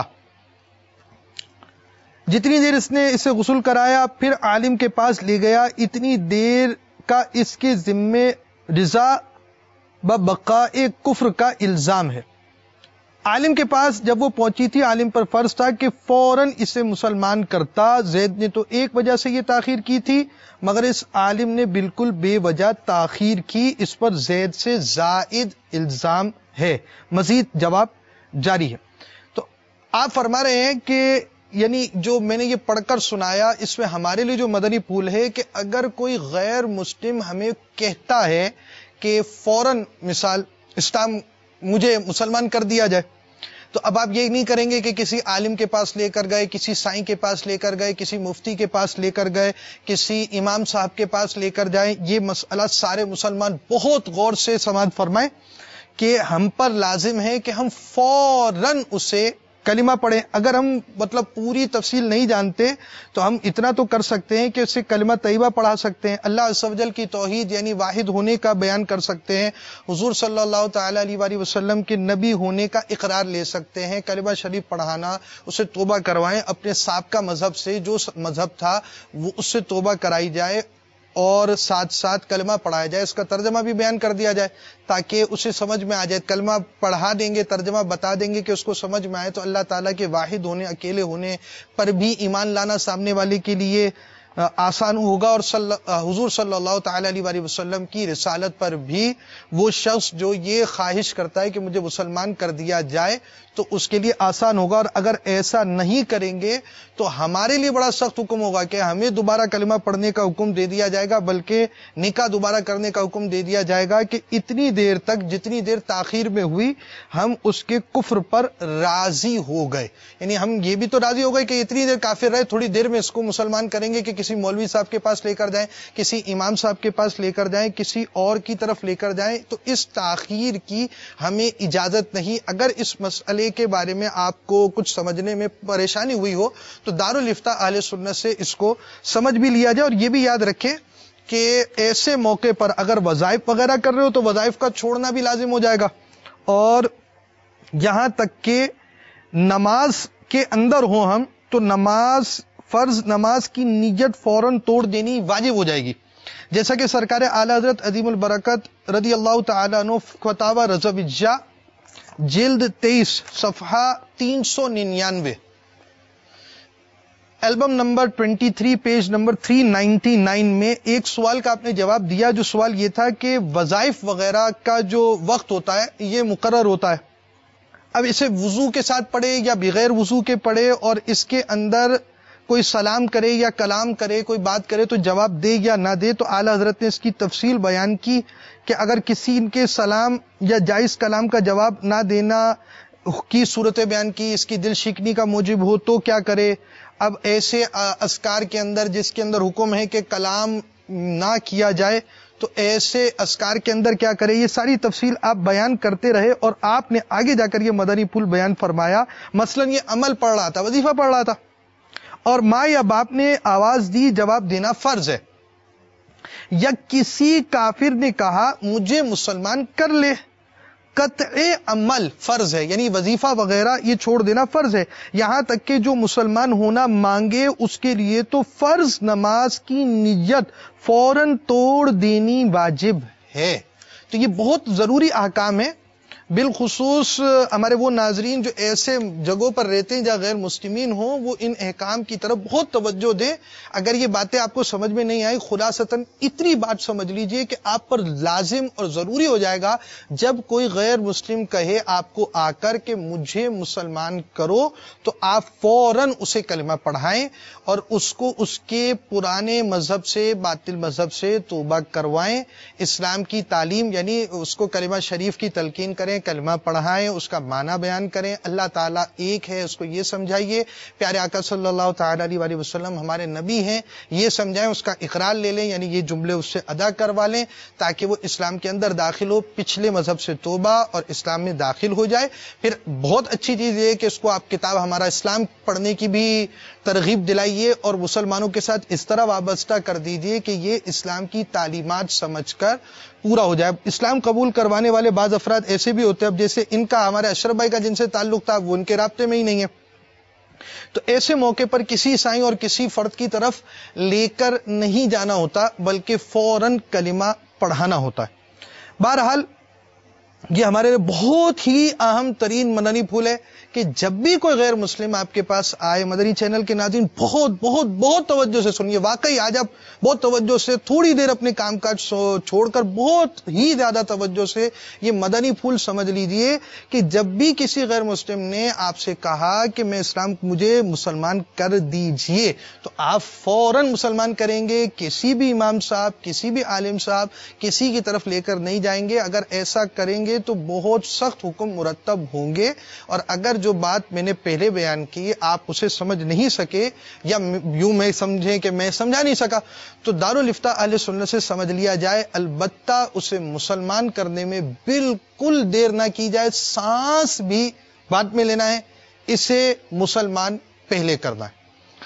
جتنی دیر اس نے اسے غسل کرایا پھر عالم کے پاس لے گیا, اتنی دیر کا اس کے ذمے رضا ببقاء کفر کا الزام ہے. عالم کے پاس جب وہ پہنچی تھی, عالم پر فرض تھا کہ فوراً اسے مسلمان کرتا. زید نے تو ایک وجہ سے یہ تاخیر کی تھی, مگر اس عالم نے بالکل بے وجہ تاخیر کی, اس پر زید سے زائد الزام ہے. مزید جواب جاری ہے. تو آپ فرما رہے ہیں کہ یعنی جو میں نے یہ پڑھ کر سنایا اس میں ہمارے لیے جو مدنی پھول ہے کہ اگر کوئی غیر مسلم ہمیں کہتا ہے کہ فوراً مثال اسلام مجھے مسلمان کر دیا جائے, تو اب آپ یہ نہیں کریں گے کہ کسی عالم کے پاس لے کر گئے, کسی سائیں کے پاس لے کر گئے, کسی مفتی کے پاس لے کر گئے, کسی امام صاحب کے پاس لے کر جائیں. یہ مسئلہ سارے مسلمان بہت غور سے سماعت فرمائیں کہ ہم پر لازم ہے کہ ہم فوراً اسے کلمہ پڑھیں. اگر ہم مطلب پوری تفصیل نہیں جانتے تو ہم اتنا تو کر سکتے ہیں کہ اسے کلمہ طیبہ پڑھا سکتے ہیں, اللہ عز و جل کی توحید یعنی واحد ہونے کا بیان کر سکتے ہیں, حضور صلی اللہ تعالی علیہ وآلہ وسلم کے نبی ہونے کا اقرار لے سکتے ہیں, کلمہ شریف پڑھانا, اسے توبہ کروائیں, اپنے سابقہ مذہب سے جو مذہب تھا وہ اس سے توبہ کرائی جائے اور ساتھ ساتھ کلمہ پڑھایا جائے. اس کا ترجمہ بھی بیان کر دیا جائے تاکہ اسے سمجھ میں آ جائے. کلمہ پڑھا دیں گے, ترجمہ بتا دیں گے کہ اس کو سمجھ میں آئے تو اللہ تعالیٰ کے واحد ہونے, اکیلے ہونے پر بھی ایمان لانا سامنے والے کے لیے آسان ہوگا, اور صلی حضور صلی اللہ تعالی علیہ وآلہ وسلم کی رسالت پر بھی وہ شخص جو یہ خواہش کرتا ہے کہ مجھے مسلمان کر دیا جائے تو اس کے لیے آسان ہوگا. اور اگر ایسا نہیں کریں گے تو ہمارے لیے بڑا سخت حکم ہوگا کہ ہمیں دوبارہ کلمہ پڑھنے کا حکم دے دیا جائے گا, بلکہ نکاح دوبارہ کرنے کا حکم دے دیا جائے گا کہ اتنی دیر تک جتنی دیر تاخیر میں ہوئی ہم اس کے کفر پر راضی ہو گئے. یعنی ہم یہ بھی تو راضی ہو گئے کہ اتنی دیر کافر رہے, تھوڑی دیر میں اس کو مسلمان کریں گے کہ کسی مولوی صاحب کے پاس لے کر جائیں, کسی امام صاحب کے پاس لے کر جائیں, کسی اور کی طرف لے کر جائیں. تو اس تاخیر کی ہمیں اجازت نہیں. اگر اس مسئلے کے بارے میں آپ کو کچھ سمجھنے میں پریشانی ہوئی ہو تو دارالافتاء اہل سنت سے اس کو سمجھ بھی لیا جائے. اور یہ بھی یاد رکھیں کہ ایسے موقع پر اگر وظائف وغیرہ کر رہے ہو تو وظائف کا چھوڑنا بھی لازم ہو جائے گا, اور یہاں تک کہ نماز کے اندر ہو ہم تو نماز فرض نماز کی نیت فوراً توڑ دینی واجب ہو جائے گی, جیسا کہ سرکار اعلی حضرت عظیم البرکت رضی اللہ تعالیٰ عنہ فتاوی رضویہ جلد تیئیس صفحہ تین سو ننانوے، البم نمبر تیئیس پیج نمبر تین سو ننانوے میں ایک سوال کا آپ نے جواب دیا، جو سوال یہ تھا کہ وظائف وغیرہ کا جو وقت ہوتا ہے یہ مقرر ہوتا ہے، اب اسے وضو کے ساتھ پڑھے یا بغیر وضو کے پڑھے، اور اس کے اندر کوئی سلام کرے یا کلام کرے، کوئی بات کرے تو جواب دے یا نہ دے، تو اعلیٰ حضرت نے اس کی تفصیل بیان کی کہ اگر کسی ان کے سلام یا جائز کلام کا جواب نہ دینا کی صورت بیان کی، اس کی دل شکنی کا موجب ہو تو کیا کرے۔ اب ایسے اذکار کے اندر جس کے اندر حکم ہے کہ کلام نہ کیا جائے، تو ایسے اذکار کے اندر کیا کرے، یہ ساری تفصیل آپ بیان کرتے رہے، اور آپ نے آگے جا کر یہ مدنی پھول بیان فرمایا۔ مثلا یہ عمل پڑھ رہا تھا، وظیفہ پڑھ رہا تھا، اور ماں یا باپ نے آواز دی، جواب دینا فرض ہے، یا کسی کافر نے کہا مجھے مسلمان کر لے، قطع عمل فرض ہے، یعنی وظیفہ وغیرہ یہ چھوڑ دینا فرض ہے، یہاں تک کہ جو مسلمان ہونا مانگے اس کے لیے تو فرض نماز کی نیت فوراً توڑ دینی واجب ہے۔ تو یہ بہت ضروری احکام ہے، بالخصوص ہمارے وہ ناظرین جو ایسے جگہوں پر رہتے ہیں جہاں غیر مسلمین ہوں، وہ ان احکام کی طرف بہت توجہ دیں۔ اگر یہ باتیں آپ کو سمجھ میں نہیں آئی، خلاصتاً اتنی بات سمجھ لیجئے کہ آپ پر لازم اور ضروری ہو جائے گا، جب کوئی غیر مسلم کہے آپ کو آ کر کہ مجھے مسلمان کرو، تو آپ فوراً اسے کلمہ پڑھائیں اور اس کو اس کے پرانے مذہب سے، باطل مذہب سے توبہ کروائیں، اسلام کی تعلیم یعنی اس کو کلمہ شریف کی تلقین کریں، کلمہ پڑھائیں، اس کا معنی بیان کریں، اللہ تعالیٰ ایک ہے اس کو یہ سمجھائیے، پیارے آقا صلی اللہ تعالیٰ علیہ وسلم ہمارے نبی ہیں یہ سمجھائیں، اس کا اقرار لے لیں، یعنی یہ جملے اس سے ادا کروا لیں تاکہ وہ اسلام کے اندر داخل ہو، پچھلے مذہب سے توبہ اور اسلام میں داخل ہو جائے۔ پھر بہت اچھی چیز یہ ہے کہ اس کو آپ کتاب ہمارا اسلام پڑھنے کی بھی ترغیب دلائیے اور مسلمانوں کے ساتھ اس طرح وابستہ کر دیجیے کہ یہ اسلام کی تعلیمات سمجھ کر پورا ہو جائے۔ اسلام قبول کروانے والے بعض افراد ایسے بھی ہوتے ہیں، اب جیسے ان کا ہمارے اشرف بھائی کا جن سے تعلق تھا وہ ان کے رابطے میں ہی نہیں ہے، تو ایسے موقع پر کسی عیسائی اور کسی فرد کی طرف لے کر نہیں جانا ہوتا بلکہ فوراً کلمہ پڑھانا ہوتا ہے۔ بہرحال یہ ہمارے لیے بہت ہی اہم ترین مدنی پھول ہے کہ جب بھی کوئی غیر مسلم آپ کے پاس آئے، مدنی چینل کے ناظرین بہت بہت بہت توجہ سے سنیے، واقعی آج آپ بہت توجہ سے تھوڑی دیر اپنے کام کاج چھوڑ کر بہت ہی زیادہ توجہ سے یہ مدنی پھول سمجھ لیجئے کہ جب بھی کسی غیر مسلم نے آپ سے کہا کہ میں اسلام مجھے مسلمان کر دیجئے، تو آپ فوراً مسلمان کریں گے، کسی بھی امام صاحب، کسی بھی عالم صاحب کسی کی طرف لے کر نہیں جائیں گے۔ اگر ایسا کریں گے تو بہت سخت حکم مرتب ہوں گے، اور اگر جو بات میں نے پہلے بیان کی آپ اسے سمجھ نہیں سکے یا یوں میں سمجھیں کہ میں سمجھا نہیں سکا، تو دارالفتہ اہل سنت سے سمجھ لیا جائے، البتہ اسے مسلمان کرنے میں بالکل دیر نہ کی جائے، سانس بھی بعد میں لینا ہے، اسے مسلمان پہلے کرنا ہے۔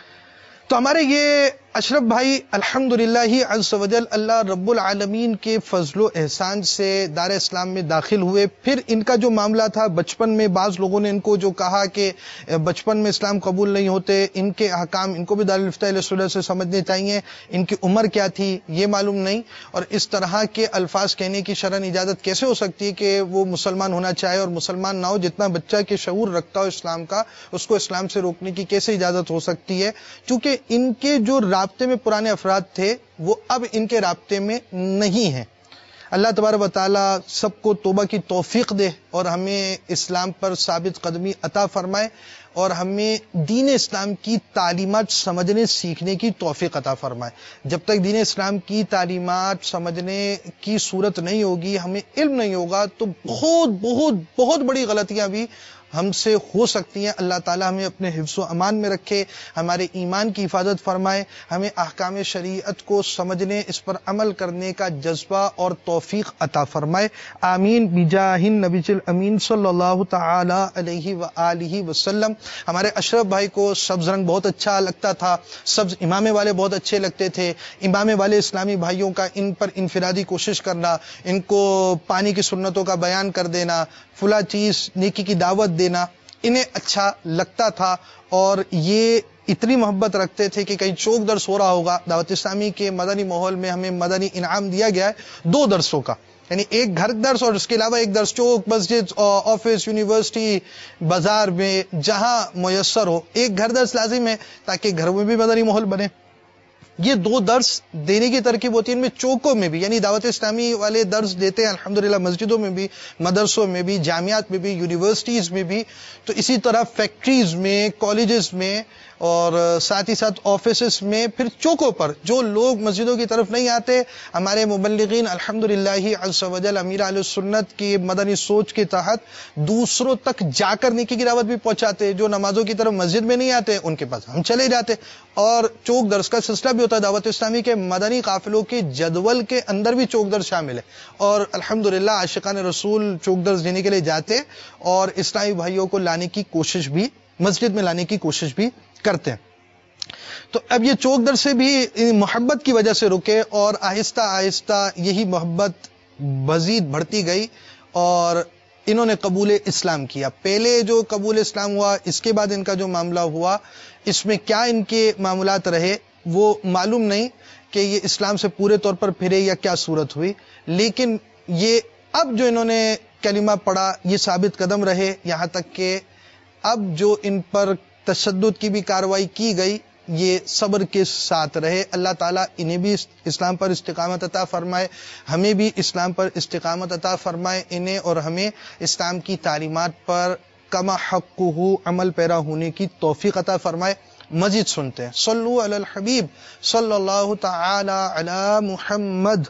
تو ہمارے یہ اشرف بھائی الحمدللہ ہی عز و جل اللہ رب العالمین کے فضل و احسان سے دار اسلام میں داخل ہوئے۔ پھر ان کا جو معاملہ تھا بچپن میں، بعض لوگوں نے ان کو جو کہا کہ بچپن میں اسلام قبول نہیں ہوتے، ان کے احکام ان کو بھی دارالفتہ اہل سنت سے سمجھنے چاہیے، ان کی عمر کیا تھی یہ معلوم نہیں، اور اس طرح کے الفاظ کہنے کی شرعاً اجازت کیسے ہو سکتی ہے کہ وہ مسلمان ہونا چاہے اور مسلمان نہ ہو، جتنا بچہ کے شعور رکھتا ہو اسلام کا اس کو اسلام سے روکنے کی کیسے اجازت ہو سکتی ہے؟ چونکہ ان کے جو رابطے میں پرانے افراد تھے وہ اب ان کے رابطے میں نہیں ہیں۔ اللہ تبارک و تعالی سب کو توبہ کی توفیق دے اور ہمیں اسلام پر ثابت قدمی عطا فرمائے اور ہمیں دین اسلام کی تعلیمات سمجھنے سیکھنے کی توفیق عطا فرمائے۔ جب تک دین اسلام کی تعلیمات سمجھنے کی صورت نہیں ہوگی، ہمیں علم نہیں ہوگا، تو بہت بہت بہت بڑی غلطیاں بھی ہم سے ہو سکتی ہیں۔ اللہ تعالی ہمیں اپنے حفظ و امان میں رکھے، ہمارے ایمان کی حفاظت فرمائے، ہمیں احکام شریعت کو سمجھنے، اس پر عمل کرنے کا جذبہ اور توفیق عطا فرمائے، آمین بجاہ النبی الامین صلی اللہ تعالی علیہ وآلہ وسلم۔ ہمارے اشرف بھائی کو سبز رنگ بہت اچھا لگتا تھا، سبز امامے والے بہت اچھے لگتے تھے، امامے والے اسلامی بھائیوں کا ان پر انفرادی کوشش کرنا، ان کو پانی کی سنتوں کا بیان کر دینا، فلاں چیز نیکی کی دعوت دینا انہیں اچھا لگتا تھا، اور یہ اتنی محبت رکھتے تھے کہ کہیں چوک درس ہو رہا ہوگا، دعوت اسلامی کے مدنی ماحول میں ہمیں مدنی انعام دیا گیا ہے دو درسوں کا، یعنی ایک گھر درس اور اس کے علاوہ ایک درس چوک مسجد آفس یونیورسٹی بازار میں جہاں میسر ہو ایک گھر درس لازم ہے تاکہ گھروں میں بھی مدنی ماحول بنے. یہ دو درس دینے کی ترکیب ہوتی ہے. ان میں چوکوں میں بھی یعنی دعوت اسلامی والے درس دیتے ہیں الحمدللہ مسجدوں میں بھی مدرسوں میں بھی جامعات میں بھی یونیورسٹیز میں بھی, تو اسی طرح فیکٹریز میں کالجز میں اور ساتھ ہی ساتھ آفیسز میں. پھر چوکوں پر جو لوگ مسجدوں کی طرف نہیں آتے ہمارے مبلغین الحمدللہ عز و جل امیر اہل سنت کی مدنی سوچ کے تحت دوسروں تک جا کر نیکی کی دعوت بھی پہنچاتے. جو نمازوں کی طرف مسجد میں نہیں آتے ان کے پاس ہم چلے جاتے. اور چوک درس کا سلسلہ بھی ہوتا ہے. دعوت اسلامی کے مدنی قافلوں کے جدول کے اندر بھی چوک درس شامل ہے اور الحمدللہ عاشقان رسول چوک درس دینے کے لیے جاتے اور اسلامی بھائیوں کو لانے کی کوشش بھی مسجد میں لانے کی کوشش بھی کرتے ہیں. تو اب یہ چوک در سے بھی محبت کی وجہ سے رکے اور آہستہ آہستہ یہی محبت مزید بڑھتی گئی اور انہوں نے قبول اسلام کیا. پہلے جو قبول اسلام ہوا اس کے بعد ان کا جو معاملہ ہوا اس میں کیا ان کے معاملات رہے وہ معلوم نہیں کہ یہ اسلام سے پورے طور پر پھرے یا کیا صورت ہوئی, لیکن یہ اب جو انہوں نے کلمہ پڑھا یہ ثابت قدم رہے یہاں تک کہ اب جو ان پر تشدد کی بھی کاروائی کی گئی یہ صبر کے ساتھ رہے. اللہ تعالیٰ انہیں بھی اسلام پر استقامت عطا فرمائے, ہمیں بھی اسلام پر استقامت عطا فرمائے, انہیں اور ہمیں اسلام کی تعلیمات پر کما حقہ عمل پیرا ہونے کی توفیق عطا فرمائے. مزید سنتے ہیں صلو علی الحبیب صلی اللہ تعالی علی محمد.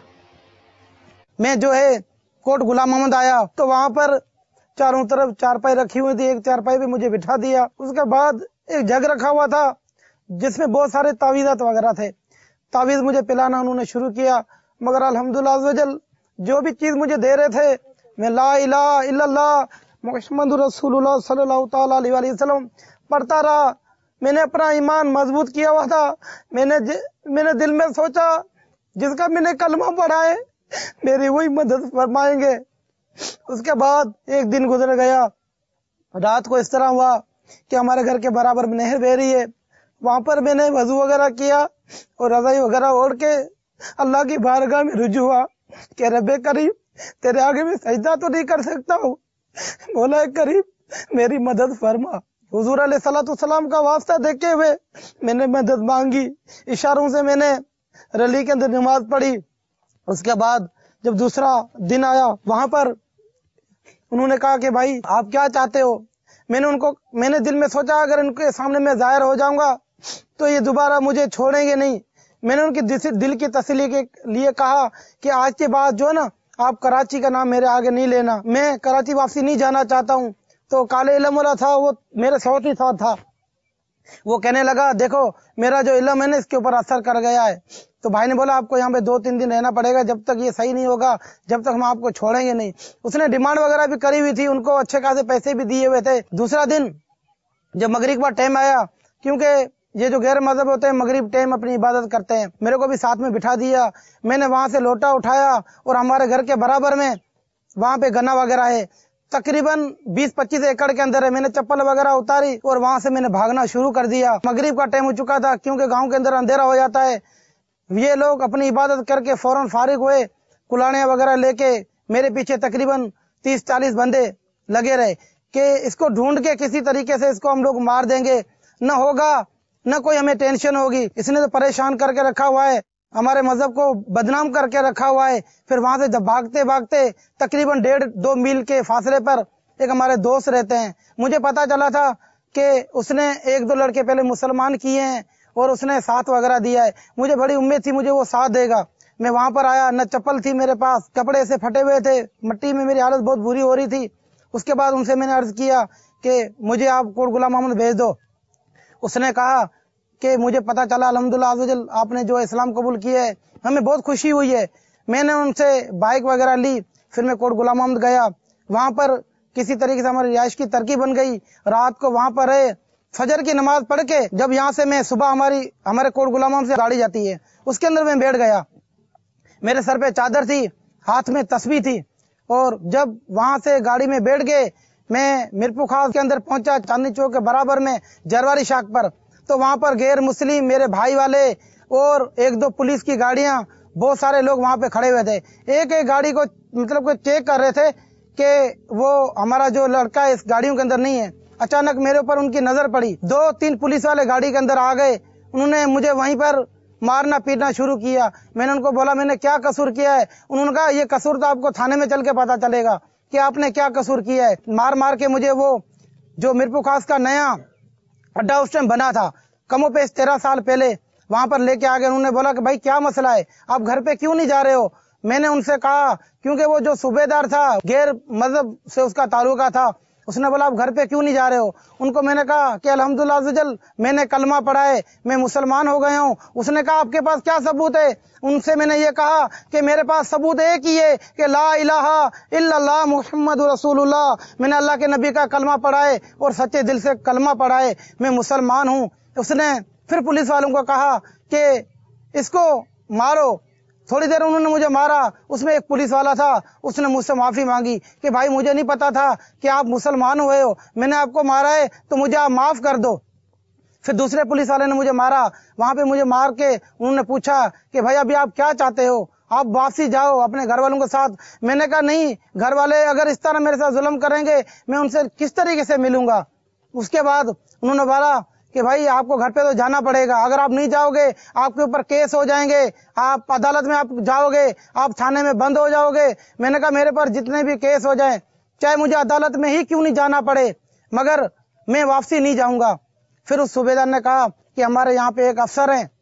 میں جو ہے کوٹ غلام محمد آیا تو وہاں پر چاروں طرف چارپائی رکھی ہوئی تھی, ایک چارپائی پہ مجھے بٹھا دیا. اس کے بعد ایک جگ رکھا ہوا تھا جس میں بہت سارے تعویذات وغیرہ تھے. تعویذ مجھے پلانا انہوں نے شروع کیا, مگر الحمدللہ عز و جل جو بھی چیز مجھے دے رہے تھے میں لا الہ الا اللہ محمد رسول اللہ صلی اللہ تعالی علیہ وآلہ وسلم پڑھتا رہا. میں نے اپنا ایمان مضبوط کیا ہوا تھا. میں نے ج... میں نے دل میں سوچا جس کا میں نے کلمہ پڑھا ہے میری وہی مدد فرمائیں گے. اس کے بعد ایک دن گزر گیا, رات کو اس طرح ہوا کہ ہمارے گھر کے برابر میں نہر بہ رہی ہے, وہاں پر میں نے وضو وغیرہ کیا اور رضائی وغیرہ اوڑھ کے اللہ کی بارگاہ میں رجوع ہوا کہ رب کریم تیرے آگے میں سجدہ تو نہیں کر سکتا ہوں, مولا کریم میری مدد فرما. حضور علیہ الصلوۃ والسلام کا واسطہ دیکھتے ہوئے میں نے مدد مانگی, اشاروں سے میں نے رلی کے اندر نماز پڑھی. اس کے بعد جب دوسرا دن آیا وہاں پر انہوں نے کہا کہ بھائی آپ کیا چاہتے ہو. میں نے ان کو میں نے دل میں سوچا اگر ان کے سامنے میں ظاہر ہو جاؤں گا تو یہ دوبارہ مجھے چھوڑیں گے نہیں. میں نے ان کی دل کی تسلی کے لیے کہا کہ آج کے بعد جو ہے نا آپ کراچی کا نام میرے آگے نہیں لینا, میں کراچی واپسی نہیں جانا چاہتا ہوں. تو کالے علم والا تھا وہ میرے ساتھ ہی ساتھ تھا, وہ کہنے لگا دیکھو میرا جو علم ہے نا اس کے اوپر اثر کر گیا ہے. تو بھائی نے بولا آپ کو یہاں پہ دو تین دن رہنا پڑے گا, جب تک یہ صحیح نہیں ہوگا جب تک ہم آپ کو چھوڑیں گے نہیں. اس نے ڈیمانڈ وغیرہ بھی کری ہوئی تھی, ان کو اچھے خاصے پیسے بھی دیے ہوئے تھے. دوسرا دن جب مغرب کا ٹائم آیا, کیونکہ یہ جو غیر مذہب ہوتے ہیں مغرب ٹائم اپنی عبادت کرتے ہیں, میرے کو بھی ساتھ میں بٹھا دیا. میں نے وہاں سے لوٹا اٹھایا اور ہمارے گھر کے برابر میں وہاں پہ گنا وغیرہ ہے, تقریباً بیس پچیس ایکڑ کے اندر ہے. میں نے چپل وغیرہ اتاری اور وہاں سے میں نے بھاگنا شروع کر دیا. مغرب کا ٹائم ہو چکا تھا کیونکہ گاؤں کے اندر اندھیرا ہو جاتا ہے. یہ لوگ اپنی عبادت کر کے فوراً فارغ ہوئے, کلاڑیاں وغیرہ لے کے میرے پیچھے تقریباً تیس چالیس بندے لگے رہے کہ اس کو ڈھونڈ کے کسی طریقے سے اس کو ہم لوگ مار دیں گے, نہ ہوگا نہ کوئی ہمیں ٹینشن ہوگی. اس نے تو پریشان کر کے رکھا ہوا ہے, ہمارے مذہب کو بدنام کر کے رکھا ہوا ہے. پھر وہاں سے جب بھاگتے بھاگتے تقریباً ڈیڑھ دو میل کے فاصلے پر ایک ہمارے دوست رہتے ہیں, مجھے پتا چلا تھا کہ اس نے ایک دو لڑکے پہلے مسلمان کیے ہیں اور اس نے ساتھ وغیرہ دیا ہے. مجھے بڑی امید تھی مجھے وہ ساتھ دے گا. میں وہاں پر آیا, نہ چپل تھی میرے پاس, کپڑے سے پھٹے ہوئے تھے, مٹی میں میری حالت بہت بری ہو رہی تھی. اس کے بعد ان سے میں نے عرض کیا کہ مجھے آپ کوٹ غلام محمد بھیج دو. اس نے کہا کہ مجھے پتا چلا الحمدللہ عز و جل آپ نے جو اسلام قبول کیا ہے, ہمیں بہت خوشی ہوئی ہے. میں نے ان سے بائک وغیرہ لی, پھر میں کوٹ غلام محمد گیا. وہاں پر کسی طریقے سے ہماری رہائش کی ترکیب بن گئی. رات کو وہاں پر رہے, فجر کی نماز پڑھ کے جب یہاں سے میں صبح ہماری ہمارے کوٹ غلام محمد سے گاڑی جاتی ہے اس کے اندر میں بیٹھ گیا. میرے سر پہ چادر تھی, ہاتھ میں تسبیح تھی, اور جب وہاں سے گاڑی میں بیٹھ گئے میں میرپور خاص کے اندر پہنچا, چاندنی چوک کے برابر میں جرواری شاخ پر. تو وہاں پر غیر مسلم میرے بھائی والے اور ایک دو پولیس کی گاڑیاں، بہت سارے لوگ وہاں پہ کھڑے ہوئے تھے. ایک ایک گاڑی کو مطلب کہ چیک کر رہے تھے کہ وہ ہمارا جو لڑکا ہے اس گاڑیوں کے اندر نہیں ہے. اچانک میرے اوپر ان کی نظر پڑی، دو تین پولیس والے گاڑی کے اندر آ گئے. انہوں نے مجھے وہیں پر مارنا پیٹنا شروع کیا. میں نے ان کو بولا میں نے کیا قصور کیا ہے؟ انہوں نے کہا یہ قصور تو آپ کو تھانے میں چل کے پتا چلے گا کہ آپ نے کیا قصور کیا ہے. مار مار کے مجھے وہ جو میرپور خاص کا نیا اڈا اس ٹائم بنا تھا کم و بیش تیرہ سال پہلے، وہاں پر لے کے آ گئے. انہوں نے بولا کہ بھائی کیا مسئلہ ہے، آپ گھر پہ کیوں نہیں جا رہے ہو؟ میں نے ان سے کہا کیونکہ وہ جو صوبے دار تھا غیر مذہب سے اس کا تعلقہ تھا، اس نے بولا آپ گھر پہ کیوں نہیں جا رہے ہو؟ ان کو میں نے کہا کہ الحمدللہ عزوجل میں نے کلمہ پڑھا ہے، میں مسلمان ہو گیا ہوں. اس نے کہا آپ کے پاس کیا ثبوت ہے؟ ان سے میں نے یہ کہا کہ میرے پاس ثبوت ایک ہی ہے کہ لا الہ الا اللہ محمد رسول اللہ، میں نے اللہ کے نبی کا کلمہ پڑھا ہے اور سچے دل سے کلمہ پڑھا ہے، میں مسلمان ہوں. اس نے پھر پولیس والوں کو کہا کہ اس کو مارو. تھوڑی دیر انہوں نے مجھے مارا. اس میں ایک پولیس والا تھا، اس نے مجھ سے معافی مانگی کہ بھائی مجھے نہیں پتا تھا کہ آپ مسلمان ہوئے ہو، میں نے آپ کو مارا ہے تو مجھے آپ معاف کر دو. پھر دوسرے پولیس والے نے مجھے مارا. وہاں پہ مجھے مار کے انہوں نے پوچھا کہ بھائی ابھی آپ کیا چاہتے ہو، آپ واپسی جاؤ اپنے گھر والوں کے ساتھ. میں نے کہا نہیں، گھر والے اگر اس طرح میرے ساتھ ظلم کریں گے میں ان سے کس طریقے سے ملوں گا. اس کے بعد انہوں نے بولا کہ بھائی آپ کو گھر پہ تو جانا پڑے گا، اگر آپ نہیں جاؤ گے آپ کے اوپر کیس ہو جائیں گے، آپ عدالت میں آپ جاؤ گے، آپ تھانے میں بند ہو جاؤ گے. میں نے کہا میرے پر جتنے بھی کیس ہو جائیں، چاہے مجھے عدالت میں ہی کیوں نہیں جانا پڑے، مگر میں واپسی نہیں جاؤں گا. پھر اس صوبیدار نے کہا کہ ہمارے یہاں پہ ایک افسر ہیں،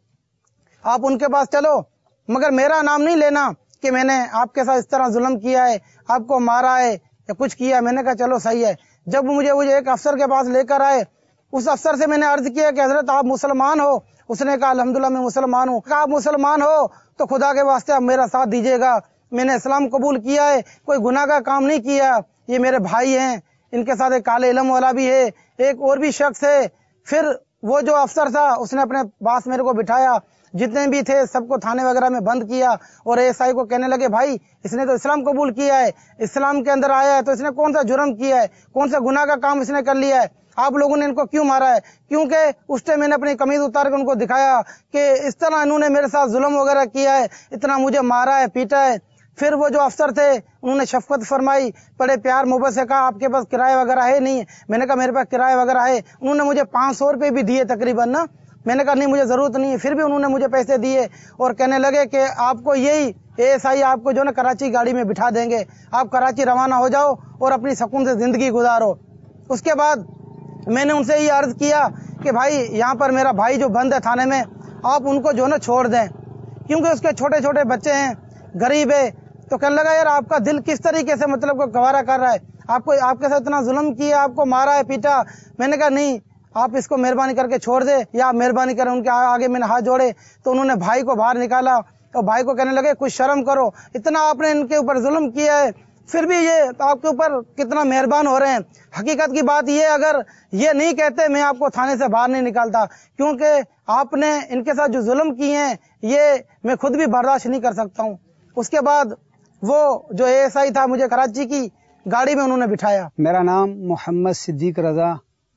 آپ ان کے پاس چلو، مگر میرا نام نہیں لینا کہ میں نے آپ کے ساتھ اس طرح ظلم کیا ہے، آپ کو مارا ہے یا کچھ کیا. میں نے کہا چلو صحیح ہے. جب مجھے مجھے ایک افسر کے پاس لے کر آئے، اس افسر سے میں نے عرض کیا کہ حضرت آپ مسلمان ہو؟ اس نے کہا الحمدللہ میں مسلمان ہوں. کہا آپ مسلمان ہو تو خدا کے واسطے آپ میرا ساتھ دیجیے گا، میں نے اسلام قبول کیا ہے، کوئی گناہ کا کام نہیں کیا، یہ میرے بھائی ہیں. ان کے ساتھ ایک کالے علم والا بھی ہے، ایک اور بھی شخص ہے. پھر وہ جو افسر تھا اس نے اپنے پاس میرے کو بٹھایا، جتنے بھی تھے سب کو تھانے وغیرہ میں بند کیا اور ایس آئی کو کہنے لگے بھائی اس نے تو اسلام قبول کیا ہے، اسلام کے اندر آیا ہے تو اس نے کون سا جرم کیا ہے، کون سا گناہ کا کام اس نے کر لیا ہے، آپ لوگوں نے ان کو کیوں مارا ہے؟ کیونکہ اس ٹائم میں نے اپنی قمیض اتار کے ان کو دکھایا کہ اس طرح انہوں نے میرے ساتھ ظلم وغیرہ کیا ہے، اتنا مجھے مارا ہے پیٹا ہے. پھر وہ جو افسر تھے انہوں نے شفقت فرمائی، بڑے پیار محبت سے کہا آپ کے پاس کرایہ وغیرہ ہے نہیں؟ میں نے کہا میرے پاس کرایہ وغیرہ ہے. انہوں نے مجھے پانچ سو روپے بھی دیے تقریباً نا. میں نے کہا نہیں مجھے ضرورت نہیں ہے. پھر بھی انہوں نے مجھے پیسے دیے اور کہنے لگے کہ آپ کو یہی ایس آئی آپ کو جو نا کراچی گاڑی میں بٹھا دیں گے، آپ کراچی روانہ ہو جاؤ اور اپنی سکون سے زندگی گزارو. اس کے بعد میں نے ان سے یہ عرض کیا کہ بھائی یہاں پر میرا بھائی جو بند ہے تھانے میں، آپ ان کو جو نا چھوڑ دیں، کیونکہ اس کے چھوٹے چھوٹے بچے ہیں، غریب ہے. تو کہنے لگا یار آپ کا دل کس طریقے سے مطلب کو گوارا کر رہا ہے، آپ کو آپ کے ساتھ اتنا ظلم کیا، آپ کو مارا ہے پیٹا. میں نے کہا نہیں آپ اس کو مہربانی کر کے چھوڑ دے، یا آپ مہربانی کریں. ان کے آگے میں نے ہاتھ جوڑے تو انہوں نے بھائی کو باہر نکالا اور بھائی کو کہنے لگے کچھ شرم کرو، اتنا آپ نے ان کے اوپر ظلم کیا ہے، پھر بھی یہ آپ کے اوپر کتنا مہربان ہو رہے ہیں. حقیقت کی بات یہ اگر یہ نہیں کہتے میں آپ کو تھانے سے باہر نہیں نکالتا، کیونکہ آپ نے ان کے ساتھ جو ظلم کیے ہیں یہ میں خود بھی برداشت نہیں کر سکتا ہوں. اس کے بعد وہ جو اے ایس آئی تھا مجھے کراچی کی گاڑی میں انہوں نے بٹھایا. میرا نام محمد صدیق رضا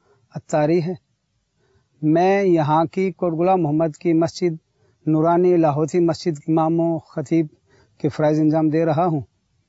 اتاری ہے. میں یہاں کی کوٹ غلام محمد کی مسجد نورانی لاہوتی مسجد امام و خطیب کے فرائض انجام دے رہا ہوں.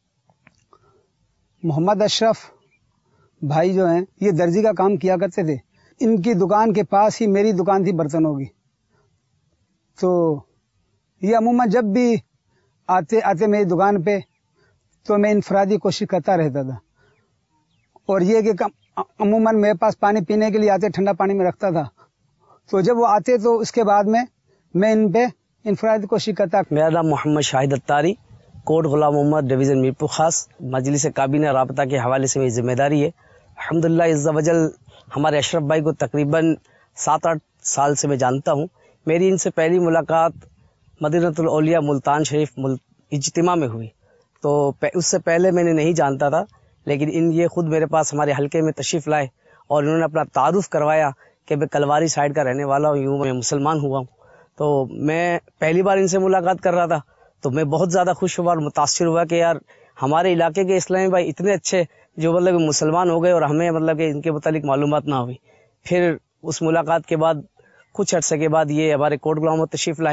محمد اشرف بھائی جو ہیں یہ درزی کا کام کیا کرتے تھے. ان کی دکان کے پاس ہی میری دکان تھی برتنوں کی. تو یہ عموماً جب بھی آتے آتے میری دکان پہ تو میں انفرادی کوشش کرتا رہتا تھا. اور یہ کہ عموماً میرے پاس پانی پینے کے لیے آتے ٹھنڈا پانی میں رکھتا تھا. تو جب وہ آتے تو اس کے بعد میں میں ان پہ انفرادی کوشش کرتا. میرا نام محمد شاہد اتاری، کوٹ غلام محمد ڈویژن میرپور خاص، مجلس کابینہ رابطہ کے حوالے سے میری ذمہ داری ہے. الحمدللہ عز وجل ہمارے اشرف بھائی کو تقریباً سات آٹھ سال سے میں جانتا ہوں. میری ان سے پہلی ملاقات مدینۃ الاولیاء ملتان شریف اجتماع میں ہوئی. تو اس سے پہلے میں نے نہیں جانتا تھا، لیکن ان یہ خود میرے پاس ہمارے حلقے میں تشریف لائے اور انہوں نے اپنا تعارف کروایا کہ میں کلواری سائڈ کا رہنے والا ہوں، یوں میں مسلمان ہوا ہوں. تو میں پہلی بار ان سے ملاقات کر رہا تھا تو میں بہت زیادہ خوش ہوا اور متاثر ہوا کہ یار ہمارے علاقے کے اسلامی بھائی اتنے اچھے جو مطلب مسلمان ہو گئے اور ہمیں مطلب کہ ان کے متعلق معلومات نہ ہوئی. پھر اس ملاقات کے بعد کچھ عرصے کے بعد یہ ہمارے کوٹ غلام محمد تشریف لائے.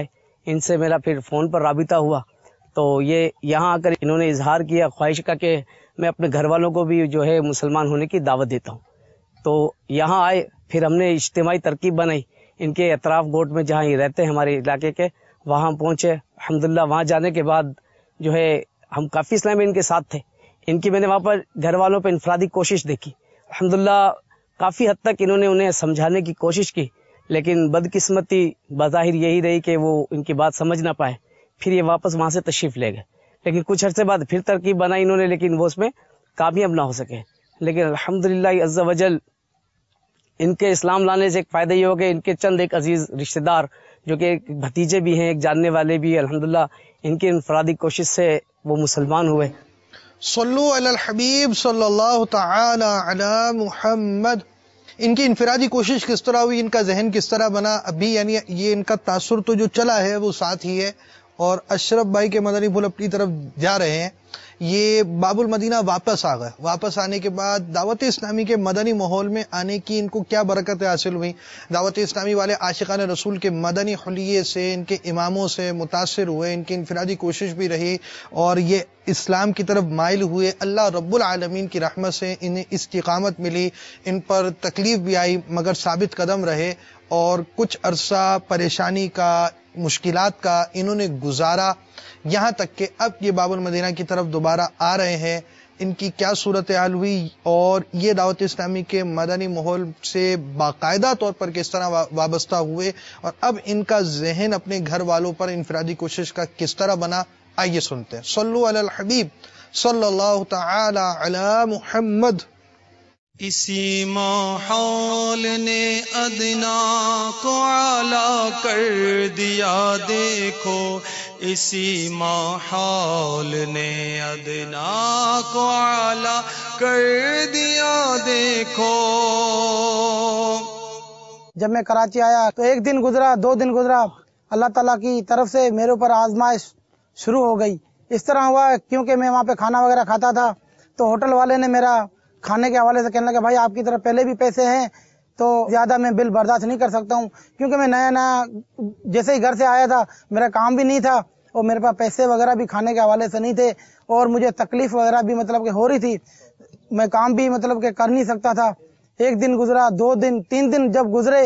ان سے میرا پھر فون پر رابطہ ہوا تو یہ یہاں آ کر انہوں نے اظہار کیا خواہش کا کہ میں اپنے گھر والوں کو بھی جو ہے مسلمان ہونے کی دعوت دیتا ہوں. تو یہاں آئے, پھر ہم نے اجتماعی ترکیب بنائی ان کے اطراف گوٹ میں جہاں یہ رہتے ہیں ہمارے علاقے کے, وہاں پہنچے. الحمدللہ وہاں جانے کے بعد جو ہے ہم کافی اسلام میں ان کے ساتھ تھے. ان کی میں نے وہاں پر گھر والوں پہ انفرادی کوشش دیکھی. الحمدللہ کافی حد تک انہوں نے انہیں سمجھانے کی کوشش کی, لیکن بدقسمتی بظاہر یہی رہی کہ وہ ان کی بات سمجھ نہ پائے. پھر یہ واپس وہاں سے تشریف لے گئے. لیکن کچھ عرصے بعد پھر ترکیب بنائی انہوں نے, لیکن وہ اس میں کامیاب نہ ہو سکے. لیکن الحمدللہ عز و جل ان کے اسلام لانے سے ایک فائدہ یہ ہو کہ ان کے چند ایک عزیز رشتہ دار جو کہ ایک بھتیجے بھی ہیں, ایک جاننے والے بھی, الحمدللہ ان کی انفرادی کوشش سے وہ مسلمان ہوئے. صلو علی الحبیب صلی اللہ تعالی علی محمد. ان کی انفرادی کوشش کس طرح ہوئی, ان کا ذہن کس طرح بنا, ابھی یعنی یہ ان کا تاثر تو جو چلا ہے وہ ساتھ ہی ہے. اور اشرف بھائی کے مدنی پھول اپنی طرف جا رہے ہیں. یہ باب المدینہ واپس آ گئے. واپس آنے کے بعد دعوت اسلامی کے مدنی ماحول میں آنے کی ان کو کیا برکتیں حاصل ہوئیں. دعوت اسلامی والے عاشقان رسول کے مدنی حلیے سے, ان کے اماموں سے متاثر ہوئے, ان کی انفرادی کوشش بھی رہی اور یہ اسلام کی طرف مائل ہوئے. اللہ رب العالمین کی رحمت سے انہیں استقامت ملی, ان پر تکلیف بھی آئی مگر ثابت قدم رہے اور کچھ عرصہ پریشانی کا, مشکلات کا انہوں نے گزارا, یہاں تک کہ اب یہ باب المدینہ کی طرف دوبارہ آ رہے ہیں. ان کی کیا صورتحال ہوئی اور یہ دعوت اسلامی کے مدنی ماحول سے باقاعدہ طور پر کس طرح وابستہ ہوئے اور اب ان کا ذہن اپنے گھر والوں پر انفرادی کوشش کا کس طرح بنا, آئیے سنتے ہیں. صلو علی الحبیب صلی اللہ تعالی علی محمد. اسی ماحول نے ادنا کو اعلیٰ کر دیا دیکھو, اسی ماحول نے ادنا کو اعلیٰ کر دیا دیکھو. جب میں کراچی آیا تو ایک دن گزرا, دو دن گزرا, اللہ تعالیٰ کی طرف سے میرے اوپر آزمائش شروع ہو گئی. اس طرح ہوا کیونکہ میں وہاں پہ کھانا وغیرہ کھاتا تھا تو ہوٹل والے نے میرا کھانے کے حوالے سے کہنے لگا بھائی آپ کی طرف پہلے بھی پیسے ہیں تو زیادہ میں بل برداشت نہیں کر سکتا ہوں, کیونکہ میں نیا نیا جیسے ہی گھر سے آیا تھا میرا کام بھی نہیں تھا اور میرے پاس پیسے وغیرہ بھی کھانے کے حوالے سے نہیں تھے اور مجھے تکلیف وغیرہ بھی مطلب کہ ہو رہی تھی, میں کام بھی مطلب کہ کر نہیں سکتا تھا. ایک دن گزرا, دو دن, تین دن جب گزرے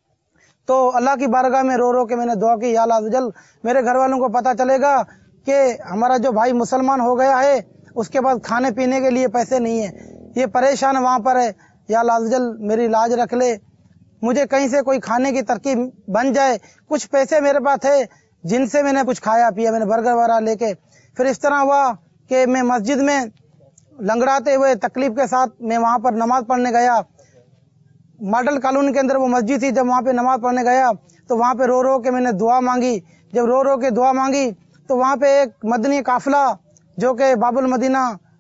تو اللہ کی بارگاہ میں رو رو کے میں نے دعا کی, یا اللہ عز و جل میرے گھر والوں کو پتہ چلے گا کہ ہمارا جو بھائی مسلمان ہو گیا ہے اس کے پاس کھانے پینے کے لیے پیسے نہیں ہیں, یہ پریشان وہاں پر ہے, یا اللہ عز و جل میری لاج رکھ لے, مجھے کہیں سے کوئی کھانے کی ترکیب بن جائے. کچھ پیسے میرے پاس تھے جن سے میں نے کچھ کھایا پیا, میں نے برگر وغیرہ لے کے. پھر اس طرح ہوا کہ میں مسجد میں لنگڑاتے ہوئے تکلیف کے ساتھ میں وہاں پر نماز پڑھنے گیا. ماڈل کالونی کے اندر وہ مسجد تھی, جب وہاں پہ نماز پڑھنے گیا تو وہاں پہ رو رو کے میں نے دعا مانگی. جب رو رو کے دعا مانگی تو وہاں پہ ایک مدنی قافلہ جو کہ باب المدینہ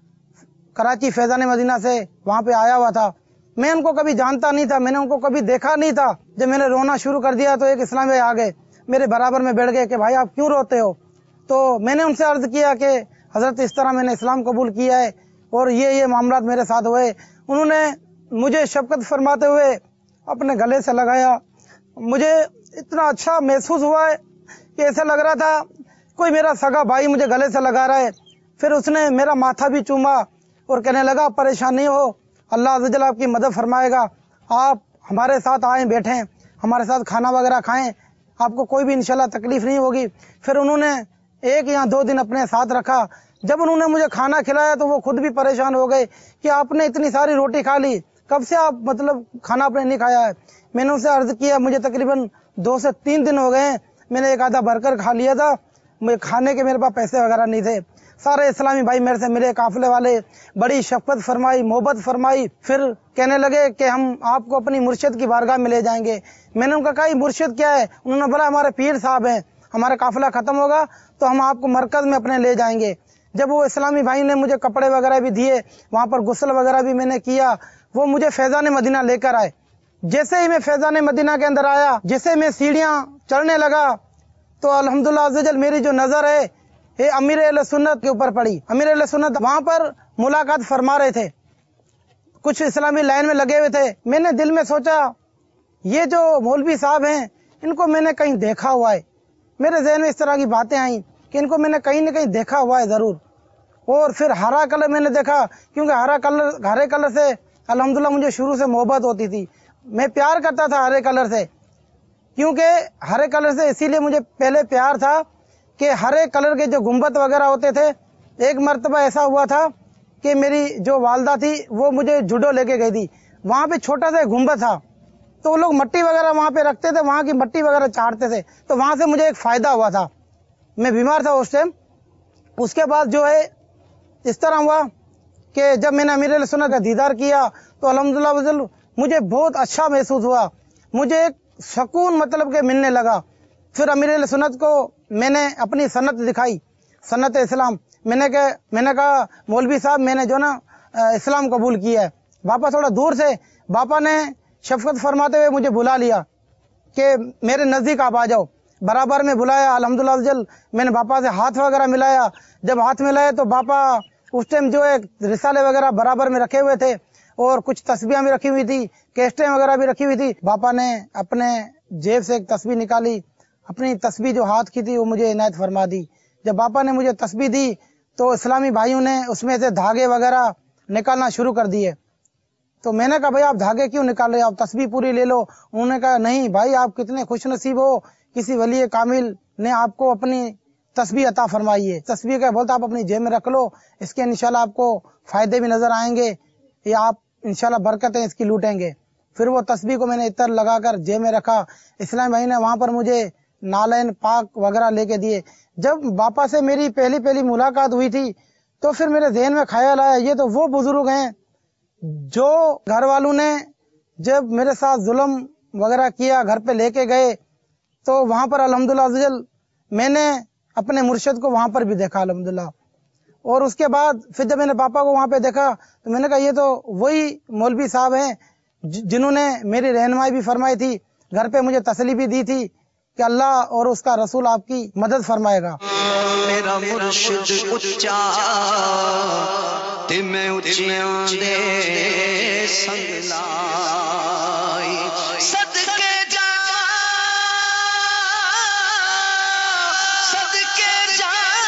کراچی فیضان مدینہ سے وہاں پہ آیا ہوا تھا. میں ان کو کبھی جانتا نہیں تھا, میں نے ان کو کبھی دیکھا نہیں تھا. جب میں نے رونا شروع کر دیا تو ایک اسلامی بھائی آ گئے, میرے برابر میں بیٹھ گئے کہ بھائی آپ کیوں روتے ہو. تو میں نے ان سے عرض کیا کہ حضرت اس طرح میں نے اسلام قبول کیا ہے اور یہ یہ معاملات میرے ساتھ ہوئے. انہوں نے مجھے شفقت فرماتے ہوئے اپنے گلے سے لگایا. مجھے اتنا اچھا محسوس ہوا ہے کہ ایسا لگ رہا تھا کوئی میرا سگا بھائی مجھے گلے سے لگا رہا ہے. پھر اس نے میرا ماتھا بھی چوما اور کہنے لگا پریشان نہیں ہو, اللہ عز و جل آپ کی مدد فرمائے گا, آپ ہمارے ساتھ آئیں, بیٹھیں, ہمارے ساتھ کھانا وغیرہ کھائیں, آپ کو کوئی بھی انشاءاللہ تکلیف نہیں ہوگی. پھر انہوں نے ایک یا دو دن اپنے ساتھ رکھا. جب انہوں نے مجھے کھانا کھلایا تو وہ خود بھی پریشان ہو گئے کہ آپ نے اتنی ساری روٹی کھا لی, کب سے آپ مطلب کھانا آپ نے نہیں کھایا ہے. میں نے ان سے عرض کیا مجھے تقریباً دو سے تین دن ہو گئے ہیں, میں نے ایک آدھا برگر کھا لیا تھا, مجھے کھانے کے میرے پاس پیسے وغیرہ نہیں تھے. سارے اسلامی بھائی میرے سے ملے, قافلے والے, بڑی شفقت فرمائی, محبت فرمائی. پھر کہنے لگے کہ ہم آپ کو اپنی مرشد کی بارگاہ میں لے جائیں گے. میں نے ان کا کہا یہ مرشد کیا ہے؟ انہوں نے بولا ہمارے پیر صاحب ہیں, ہمارا قافلہ ختم ہوگا تو ہم آپ کو مرکز میں اپنے لے جائیں گے. جب وہ اسلامی بھائی نے مجھے کپڑے وغیرہ بھی دیے, وہاں پر غسل وغیرہ بھی میں نے کیا, وہ مجھے فیضان مدینہ لے کر آئے. جیسے ہی میں فیضان مدینہ کے اندر آیا, جیسے میں سیڑھیاں چڑھنے لگا تو الحمدللہ عز و جل میری جو نظر ہے یہ امیر اہل سنت کے اوپر پڑی. امیر اہل سنت وہاں پر ملاقات فرما رہے تھے, کچھ اسلامی لائن میں لگے ہوئے تھے. میں نے دل میں سوچا یہ جو مولوی صاحب ہیں ان کو میں نے کہیں دیکھا ہوا ہے, میرے ذہن میں اس طرح کی باتیں آئیں کہ ان کو میں نے کہیں نہ کہیں دیکھا ہوا ہے ضرور. اور پھر ہرا کلر میں نے دیکھا, کیونکہ ہرا کلر ہرے کلر سے الحمدللہ مجھے شروع سے محبت ہوتی تھی, میں پیار کرتا تھا ہرے کلر سے. کیونکہ ہرے کلر سے اسی لیے مجھے پہلے پیار تھا کہ ہرے کلر کے جو گنبد وغیرہ ہوتے تھے, ایک مرتبہ ایسا ہوا تھا کہ میری جو والدہ تھی وہ مجھے جوڈو لے کے گئی تھی, وہاں پہ چھوٹا سا گنبد تھا, تو وہ لوگ مٹی وغیرہ وہاں پہ رکھتے تھے, وہاں کی مٹی وغیرہ چاٹتے تھے, تو وہاں سے مجھے ایک فائدہ ہوا تھا. میں بیمار تھا اس ٹائم. اس کے بعد جو ہے اس طرح ہوا کہ جب میں نے امیر اہل سنت کا دیدار کیا تو الحمدللہ مجھے بہت اچھا محسوس ہوا, مجھے ایک سکون مطلب کہ ملنے لگا. پھر امیر اہل سنت کو میں نے اپنی سنت دکھائی, سنت اسلام. میں نے کہا میں نے کہا مولوی صاحب میں نے جو نا اسلام قبول کیا ہے. باپا تھوڑا دور سے, باپا نے شفقت فرماتے ہوئے مجھے بلا لیا کہ میرے نزدیک آپ آ جاؤ. برابر میں بلایا, الحمدللہ میں نے باپا سے ہاتھ وغیرہ ملایا. جب ہاتھ ملائے تو باپا اس ٹائم جو ہے رسالے وغیرہ برابر میں رکھے ہوئے تھے اور کچھ تسبیحیں بھی رکھی ہوئی تھی, کیسٹیں وغیرہ بھی رکھی ہوئی تھی. باپا نے اپنے جیب سے ایک تسبیح نکالی, اپنی تسبیح جو ہاتھ کی تھی وہ مجھے عنایت فرما دی. جب باپا نے مجھے تسبیح دی تو اسلامی بھائیوں نے اس میں سے دھاگے وغیرہ نکالنا شروع کر دیے. تو میں نے کہا بھائی آپ دھاگے کیوں نکال رہے, آپ تسبیح پوری لے لو. انہوں نے کہا نہیں بھائی آپ کتنے خوش نصیب ہو, کسی ولی کامل نے آپ کو اپنی تسبیح عطا فرمائی ہے. تسبیح کا بولتا آپ اپنی جیب میں رکھ لو, اس کے انشاءاللہ آپ کو فائدے بھی نظر آئیں گے, یا آپ انشاءاللہ برکتیں اس کی لوٹیں گے. پھر وہ تسبیح کو میں نے عطر لگا کر جیب میں رکھا. اسلام بھائی نے وہاں پر مجھے نالین پاک وغیرہ لے کے دیے. جب باپا سے میری پہلی پہلی ملاقات ہوئی تھی تو پھر میرے ذہن میں خیال آیا یہ تو وہ بزرگ ہیں جو گھر والوں نے جب میرے ساتھ ظلم وغیرہ کیا, گھر پہ لے کے گئے, تو وہاں پر الحمدللہ میں نے اپنے مرشد کو وہاں پر بھی دیکھا الحمدللہ. اور اس کے بعد پھر جب میں نے پاپا کو وہاں پہ دیکھا تو میں نے کہا یہ تو وہی مولوی صاحب ہیں جنہوں نے میری رہنمائی بھی فرمائی تھی, گھر پہ مجھے تسلی بھی دی تھی کہ اللہ اور اس کا رسول آپ کی مدد فرمائے گا. میرا مرشد اچا تے میں اچیاں دے سنگ لائی, صدقے جا صدقے جا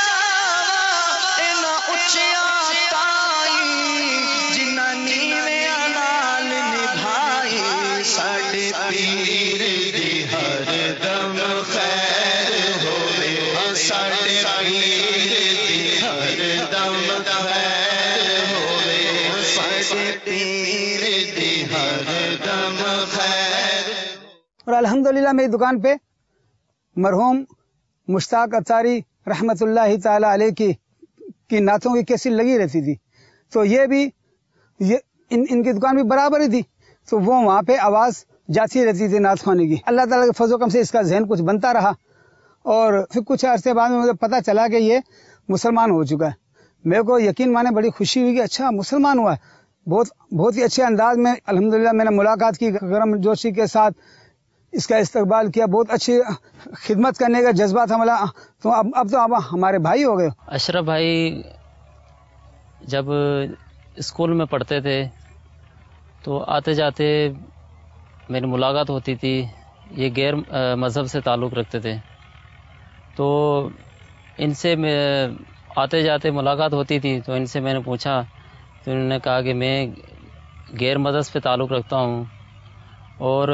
اینا اچیاں تائی جنہ نیویں نال نبھائی. ساڈے پیر دی ہر دم خیر ہوے, ساڈے پیر دی ہر دم خیر ہوے, ساڈے پیر دی ہر دم خیر. اور الحمدللہ میری دکان پہ مرحوم مشتاق اتاری رحمت اللہ تعالی علیہ کی کی نعتوں کی کیسٹ لگی رہتی تھی. تو یہ بھی یہ ان, ان کی دکان بھی برابر ہی تھی, تو وہ وہاں پہ آواز جاتی رہتی تھی نعت خوانی کی. اللہ تعالیٰ کے فضل و کرم سے اس کا ذہن کچھ بنتا رہا, اور پھر کچھ عرصے بعد میں مجھے پتا چلا کہ یہ مسلمان ہو چکا ہے. میرے کو یقین مانے بڑی خوشی ہوئی کہ اچھا مسلمان ہوا ہے. بہت بہت ہی اچھے انداز میں الحمدللہ میں نے ملاقات کی, گرم جوشی کے ساتھ اس کا استقبال کیا, بہت اچھی خدمت کرنے کا جذبہ تھا ملا. تو اب اب تو اب ہمارے بھائی ہو گئے. اشرف بھائی جب اسکول میں پڑھتے تھے تو آتے جاتے میری ملاقات ہوتی تھی. یہ غیر مذہب سے تعلق رکھتے تھے, تو ان سے میں آتے جاتے ملاقات ہوتی تھی. تو ان سے میں نے پوچھا تو انہوں نے کہا کہ میں غیر مذہب سے تعلق رکھتا ہوں. اور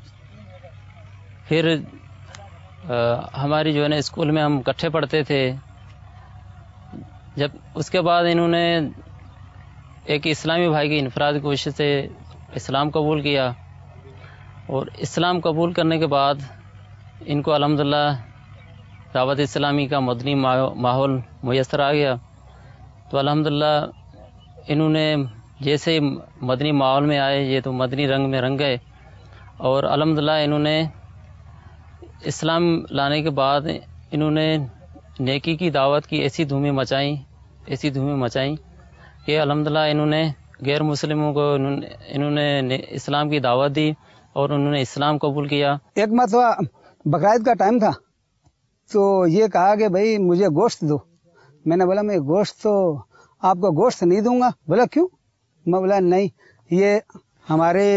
پھر ہماری جو ہے نا اسکول میں ہم اکٹھے پڑھتے تھے. جب اس کے بعد انہوں نے ایک اسلامی بھائی کی انفرادی کوشش سے اسلام قبول کیا, اور اسلام قبول کرنے کے بعد ان کو الحمدللہ دعوت اسلامی کا مدنی ماحول میسر آ گیا. تو الحمدللہ انہوں نے جیسے مدنی ماحول میں آئے یہ تو مدنی رنگ میں رنگ گئے, اور الحمدللہ انہوں نے اسلام لانے کے بعد انہوں نے نیکی کی دعوت کی ایسی دھومیں مچائیں ایسی دھومیں مچائیں کہ الحمدللہ انہوں نے غیر مسلموں کو انہوں نے, انہوں نے اسلام کی دعوت دی اور انہوں نے اسلام قبول کیا. ایک مرتبہ بقرعید کا ٹائم تھا, تو یہ کہا کہ بھائی مجھے گوشت دو. میں نے بولا میں گوشت تو آپ کو گوشت نہیں دوں گا. بولا کیوں؟ میں بولا نہیں, یہ ہمارے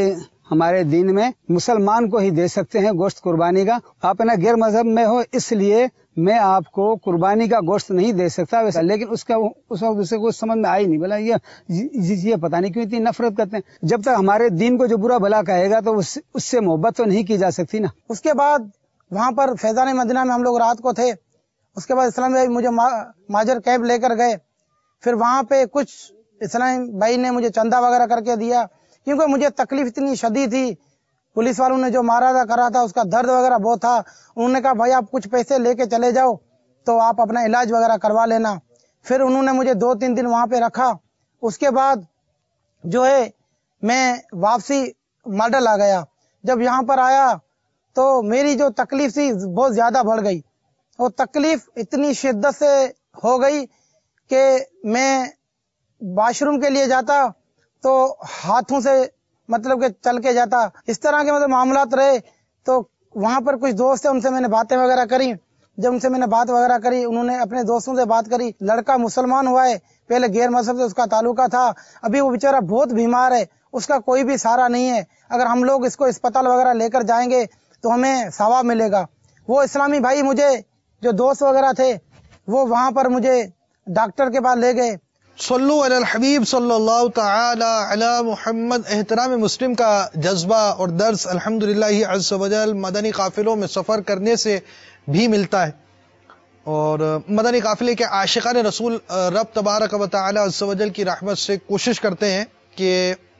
ہمارے دین میں مسلمان کو ہی دے سکتے ہیں گوشت قربانی کا. آپ نا غیر مذہب میں ہو اس لیے میں آپ کو قربانی کا گوشت نہیں دے سکتا ویسا. لیکن اس کا اس وقت اسے کچھ سمجھ میں آئی نہیں, بولا یہ یہ پتہ نہیں کیوں اتنی نفرت کرتے ہیں. جب تک ہمارے دین کو جو برا بھلا کہے گا تو اس اس سے محبت تو نہیں کی جا سکتی نا. اس کے بعد وہاں پر فیضان مدینہ میں ہم لوگ رات کو تھے. اس کے بعد اسلام بھائی مجھے ماجر کیمپ لے کر گئے. پھر وہاں پہ کچھ اسلام بھائی نے مجھے چندہ وغیرہ کر کے دیا, کیونکہ مجھے تکلیف اتنی شدید تھی. پولیس والوں نے جو مارا تھا کرا تھا اس کا درد وغیرہ بہت تھا. انہوں نے کہا بھائی آپ کچھ پیسے لے کے چلے جاؤ تو آپ اپنا علاج وغیرہ کروا لینا. پھر انہوں نے مجھے دو تین دن وہاں پہ رکھا. اس کے بعد جو ہے میں واپسی ماڈل آ گیا. جب یہاں پر آیا تو میری جو تکلیف تھی بہت زیادہ بڑھ گئی, اور تکلیف اتنی شدت سے ہو گئی کہ میں واش روم کے لیے جاتا تو ہاتھوں سے مطلب کہ چل کے جاتا. اس طرح کے مطلب معاملات رہے. تو وہاں پر کچھ دوست ہیں, ان سے میں نے باتیں وغیرہ کری. جب ان سے میں نے بات وغیرہ کری, انہوں نے اپنے دوستوں سے بات کری. لڑکا مسلمان ہوا ہے, پہلے غیر مذہب سے اس کا تعلقہ تھا, ابھی وہ بیچارہ بہت بیمار ہے, اس کا کوئی بھی سہارا نہیں ہے. اگر ہم لوگ اس کو اسپتال وغیرہ لے کر جائیں گے تو ہمیں ثواب ملے گا. وہ اسلامی بھائی مجھے جو دوست وغیرہ تھے وہ وہاں پر مجھے ڈاکٹر کے پاس لے گئے. صلو علی الحبیب صلی اللہ تعالی علی محمد. احترام مسلم کا جذبہ اور درس الحمدللہ عز و جل مدنی قافلوں میں سفر کرنے سے بھی ملتا ہے, اور مدنی قافلے کے عاشقان رسول رب تبارک و تعالی عز و جل کی رحمت سے کوشش کرتے ہیں کہ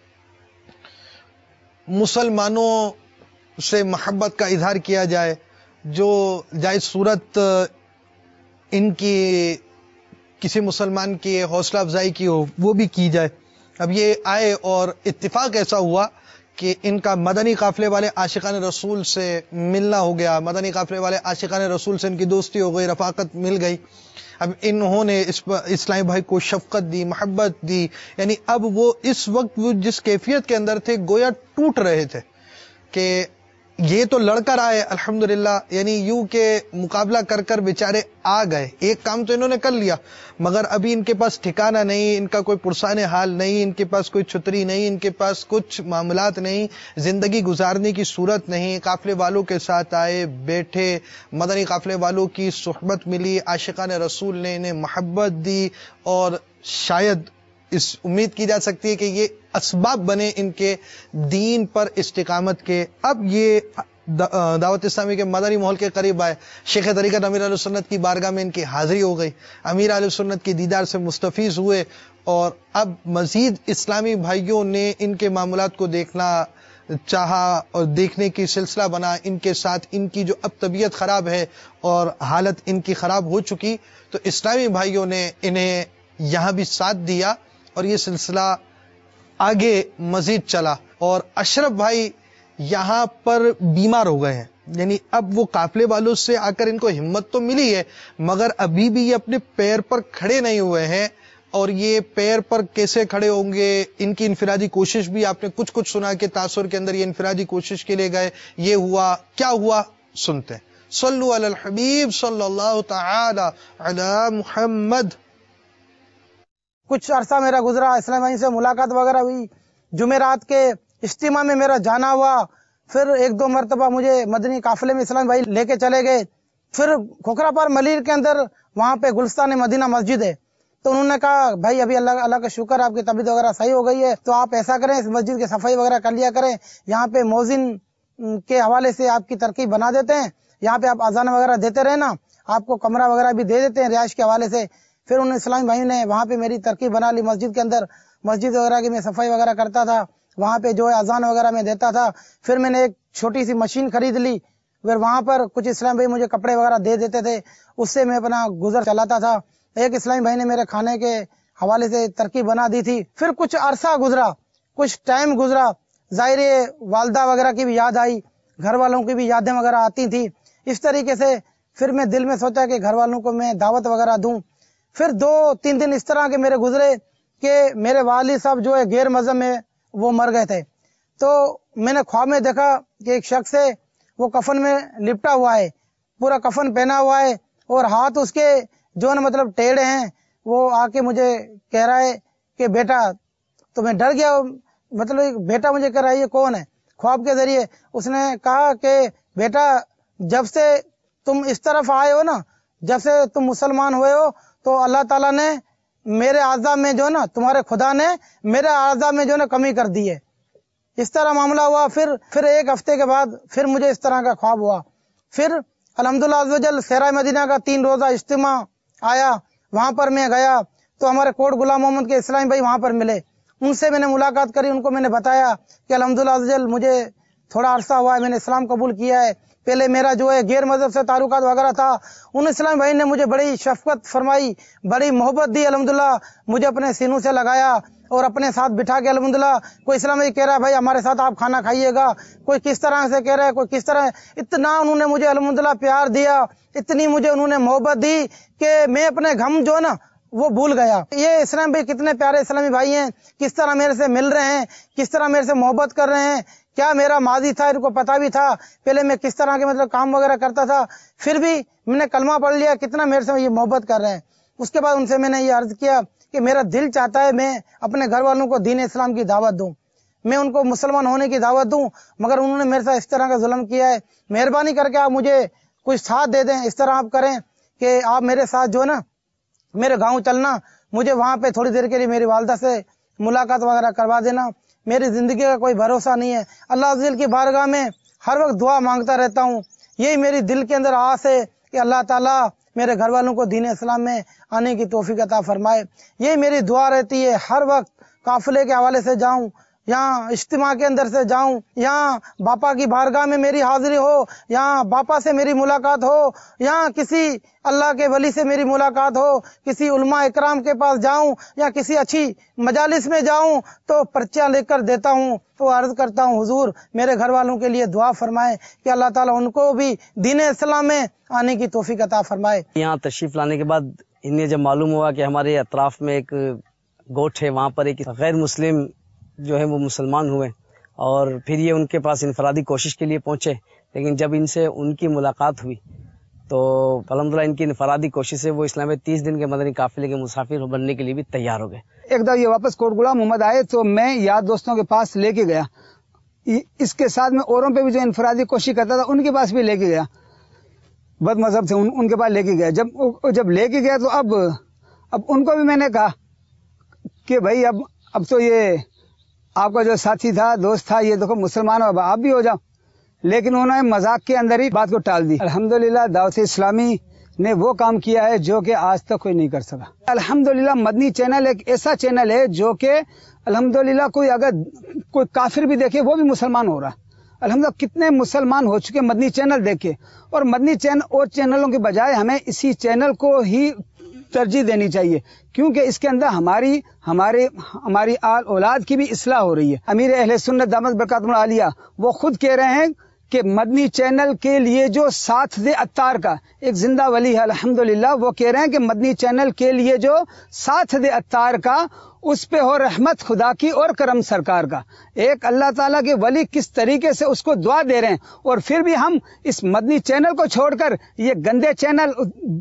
مسلمانوں سے محبت کا اظہار کیا جائے, جو جائز صورت ان کی کسی مسلمان کی حوصلہ افزائی کی ہو وہ بھی کی جائے. اب یہ آئے اور اتفاق ایسا ہوا کہ ان کا مدنی قافلے والے عاشقان رسول سے ملنا ہو گیا, مدنی قافلے والے عاشقان رسول سے ان کی دوستی ہو گئی, رفاقت مل گئی. اب انہوں نے اس اسلامی بھائی کو شفقت دی, محبت دی. یعنی اب وہ اس وقت وہ جس کیفیت کے اندر تھے گویا ٹوٹ رہے تھے کہ یہ تو لڑ کر آئے الحمدللہ, یعنی یوں کہ مقابلہ کر کر بیچارے آ گئے. ایک کام تو انہوں نے کر لیا, مگر ابھی ان کے پاس ٹھکانہ نہیں, ان کا کوئی پرسان حال نہیں, ان کے پاس کوئی چھتری نہیں, ان کے پاس کچھ معاملات نہیں, زندگی گزارنے کی صورت نہیں. قافلے والوں کے ساتھ آئے, بیٹھے, مدنی قافلے والوں کی صحبت ملی, عاشقان رسول نے انہیں محبت دی, اور شاید اس امید کی جا سکتی ہے کہ یہ اسباب بنے ان کے دین پر استقامت کے. اب یہ دعوت اسلامی کے مدنی ماحول کے قریب آئے, شیخ طریقت امیر اہل سنت کی بارگاہ میں ان کی حاضری ہو گئی, امیر اہل سنت کی دیدار سے مستفیض ہوئے, اور اب مزید اسلامی بھائیوں نے ان کے معاملات کو دیکھنا چاہا اور دیکھنے کی سلسلہ بنا. ان کے ساتھ ان کی جو اب طبیعت خراب ہے اور حالت ان کی خراب ہو چکی, تو اسلامی بھائیوں نے انہیں یہاں بھی ساتھ دیا, اور یہ سلسلہ آگے مزید چلا. اور اشرف بھائی یہاں پر بیمار ہو گئے ہیں, یعنی اب وہ قافلے والوں سے آ کر ان کو ہمت تو ملی ہے, مگر ابھی بھی یہ اپنے پیر پر کھڑے نہیں ہوئے ہیں. اور یہ پیر پر کیسے کھڑے ہوں گے, ان کی انفرادی کوشش بھی آپ نے کچھ کچھ سنا کہ تاثر کے اندر یہ انفرادی کوشش کے لیے گئے, یہ ہوا, کیا ہوا سنتے ہیں. صلو علی الحبیب صلی اللہ تعالی علی محمد. کچھ عرصہ میرا گزرا, اسلام بھائی سے ملاقات وغیرہ ہوئی, جمعرات کے اجتماع میں میرا جانا ہوا. پھر ایک دو مرتبہ مجھے مدنی قافلے میں اسلام بھائی لے کے چلے گئے. پھر کھوکھرا پار ملیر کے اندر وہاں پہ گلستان مدینہ مسجد ہے, تو انہوں نے کہا بھائی ابھی اللہ اللہ کا شکر آپ کی طبیعت وغیرہ صحیح ہو گئی ہے, تو آپ ایسا کریں اس مسجد کی صفائی وغیرہ کر لیا کریں, یہاں پہ مؤذن کے حوالے سے آپ کی ترکیب بنا دیتے ہیں, یہاں پہ آپ اذان وغیرہ دیتے رہنا, آپ کو کمرہ وغیرہ بھی دے دیتے ہیں رہائش کے حوالے سے. پھر انہوں نے اسلامی بھائی نے وہاں پہ میری ترکیب بنا لی مسجد کے اندر, مسجد وغیرہ کی میں صفائی وغیرہ کرتا تھا, وہاں پہ جو ہے اذان وغیرہ میں دیتا تھا. پھر میں نے ایک چھوٹی سی مشین خرید لی, پھر وہاں پر کچھ اسلامی بھائی مجھے کپڑے وغیرہ دے دیتے تھے, اس سے میں اپنا گزر چلاتا تھا. ایک اسلامی بھائی نے میرے کھانے کے حوالے سے ترکیب بنا دی تھی. پھر کچھ عرصہ گزرا, کچھ ٹائم گزرا, ظاہر والدہ وغیرہ کی بھی یاد آئی, گھر والوں کی بھی یادیں وغیرہ آتی تھی. اس طریقے سے پھر میں دل میں سوچا کہ گھر والوں کو میں دعوت وغیرہ دوں. پھر دو تین دن اس طرح کے میرے گزرے کہ میرے والد صاحب جو ہے غیر مذہب میں وہ مر گئے تھے. تو میں نے خواب میں دیکھا کہ ایک شخص ہے, وہ کفن میں لپٹا ہوا ہے, پورا کفن پہنا ہوا ہے, اور ہاتھ اس کے جو نا مطلب ٹیڑھے ہیں. وہ آ کے مجھے کہہ رہا ہے کہ بیٹا, تو میں ڈر گیا, مطلب بیٹا مجھے کہہ رہا ہے یہ کون ہے؟ ख्वाब के जरिए उसने कहा कि बेटा जब से तुम इस तरफ आए हो ना, जब से तुम मुसलमान हुए हो तो अल्लाह ताला ने मेरे आज़ा में जो ना, तुम्हारे खुदा ने मेरे आज़ा में जो ना कमी कर दी है। इस तरह मामला हुआ। फिर फिर एक हफ्ते के बाद फिर मुझे इस तरह का ख्वाब हुआ। फिर अल्हम्दुलिल्लाह अज़्ज़ वजल सहरा मदीना का तीन रोजा इज्तिमा आया, वहां पर मैं गया तो हमारे कोट गुलाम मोहम्मद के इस्लामी भाई वहां पर मिले। उनसे मैंने मुलाकात करी, उनको मैंने बताया कि अल्हम्दुलिल्लाह अज़्ज़ वजल मुझे थोड़ा अरसा हुआ है, मैंने इस्लाम कबूल किया है। पहले मेरा जो है गैर मजहब से ताल्लुकात वगैरह था। उन इस्लामी भाई ने मुझे बड़ी शफकत फरमाई, बड़ी मोहब्बत दी। अल्हम्दुलिल्लाह मुझे अपने सीनों से लगाया और अपने साथ बिठा के अल्हम्दुलिल्लाह कोई इस्लामी भाई कह रहा है भाई हमारे साथ आप खाना खाइएगा, कोई किस तरह से कह रहा है, कोई किस तरह। इतना उन्होंने मुझे अल्हम्दुलिल्लाह प्यार दिया, इतनी मुझे उन्होंने मोहब्बत दी कि मैं अपने गम जो है ना वो भूल गया। ये इस्लामी भाई कितने प्यारे इस्लामी भाई हैं, किस तरह मेरे से मिल रहे हैं, किस तरह मेरे से मोहब्बत कर रहे हैं। क्या मेरा माजी था इनको पता भी था, पहले मैं किस तरह के मतलब काम वगैरह करता था, फिर भी मैंने कलमा पढ़ लिया, कितना मेरे से ये मोहब्बत कर रहे हैं। उसके बाद उनसे मैंने ये अर्ज किया कि मेरा दिल चाहता है मैं अपने घर वालों को दीन इस्लाम की दावत दूं, मैं उनको मुसलमान होने की दावत दूं, मगर उन्होंने मेरे साथ इस तरह का जुल्म किया है। मेहरबानी करके आप मुझे कुछ साथ दे दें, इस तरह आप करें कि आप मेरे साथ जो है ना मेरे गाँव चलना, मुझे वहां पे थोड़ी देर के लिए मेरी वालदा से मुलाकात वगैरह करवा देना। मेरी जिंदगी का कोई भरोसा नहीं है। अल्लाह अज़्ज़ वजल की बारगाह में हर वक्त दुआ मांगता रहता हूँ। यही मेरी दिल के अंदर आस है कि अल्लाह ताला मेरे घर वालों को दीन इस्लाम में आने की तौफीक अता फरमाए। यही मेरी दुआ रहती है। हर वक्त काफिले के हवाले से जाऊं, यहाँ इज्तिमा के अंदर से जाऊं, यहाँ बापा की बारगाह में मेरी हाजिरी हो, यहाँ बापा से मेरी मुलाकात हो, यहाँ किसी अल्लाह के वली से मेरी मुलाकात हो, किसी उलमा इकराम के पास जाऊं या किसी अच्छी मजालिस में जाऊं तो पर्चियां लेकर देता हूं, तो अर्ज करता हूं हुजूर मेरे घर वालों के लिए दुआ फरमाए कि अल्लाह ताला उनको भी दीन इस्लाम में आने की तौफीक अता फरमाए। यहाँ तशरीफ लाने के बाद इन्हें जब मालूम हुआ कि हमारे अतराफ में एक गोठ है, वहाँ पर एक गैर मुस्लिम जो है वो मुसलमान हुए, और फिर ये उनके पास इनफरादी कोशिश के लिए पहुंचे। लेकिन जब इनसे उनकी मुलाकात हुई तो अल्हम्दुलिल्लाह इनकी इनफरादी कोशिश से वो इस्लाम में तीस दिन के मदनी काफिले के मुसाफिर बनने के लिए भी तैयार हो गए। एक दफा ये वापस कोट गुलाम मोहम्मद आए तो मैं यार दोस्तों के पास लेके गया, इसके साथ में औरों पे भी जो इनफरादी कोशिश करता था उनके पास भी लेके गया, बद मजहब थे उन, उनके पास लेके गया। जब जब लेके गया तो अब अब उनको भी मैंने कहा कि भाई अब अब तो ये आपका जो साथी था, दोस्त था, ये देखो मुसलमान हो, आप भी हो जाओ। लेकिन उन्होंने मजाक के अंदर ही बात को टाल दी। अल्हम्दुलिल्लाह दावत इस्लामी ने वो काम किया है जो कि आज तक कोई नहीं कर सका। अल्हम्दुलिल्लाह मदनी चैनल एक ऐसा चैनल है जो कि अल्हम्दुलिल्लाह कोई अगर कोई काफिर भी देखे वो भी मुसलमान हो रहा है। अल्हम्दुलिल्लाह कितने मुसलमान हो चुके मदनी चैनल देखे, और मदनी चैनल और चैनलों के बजाय हमें इसी चैनल को ही तरजीह देनी चाहिए, क्योंकि इसके अंदर हमारी हमारे हमारी आल औलाद की भी इस्लाह हो रही है। अमीर अहले सुन्नत दामत बरकातुहुल आलिया वो खुद कह रहे हैं कि मदनी चैनल के लिए जो साथ दे अत्तार का एक जिंदा वली है अल्हम्दुलिल्लाह, वो कह रहे हैं कि मदनी चैनल के लिए जो साथ दे अत्तार का उस पे हो रहमत खुदा की और करम सरकार का। एक अल्लाह ताला के वली किस तरीके से उसको दुआ दे रहे हैं, और फिर भी हम इस मदनी चैनल को छोड़कर ये गंदे चैनल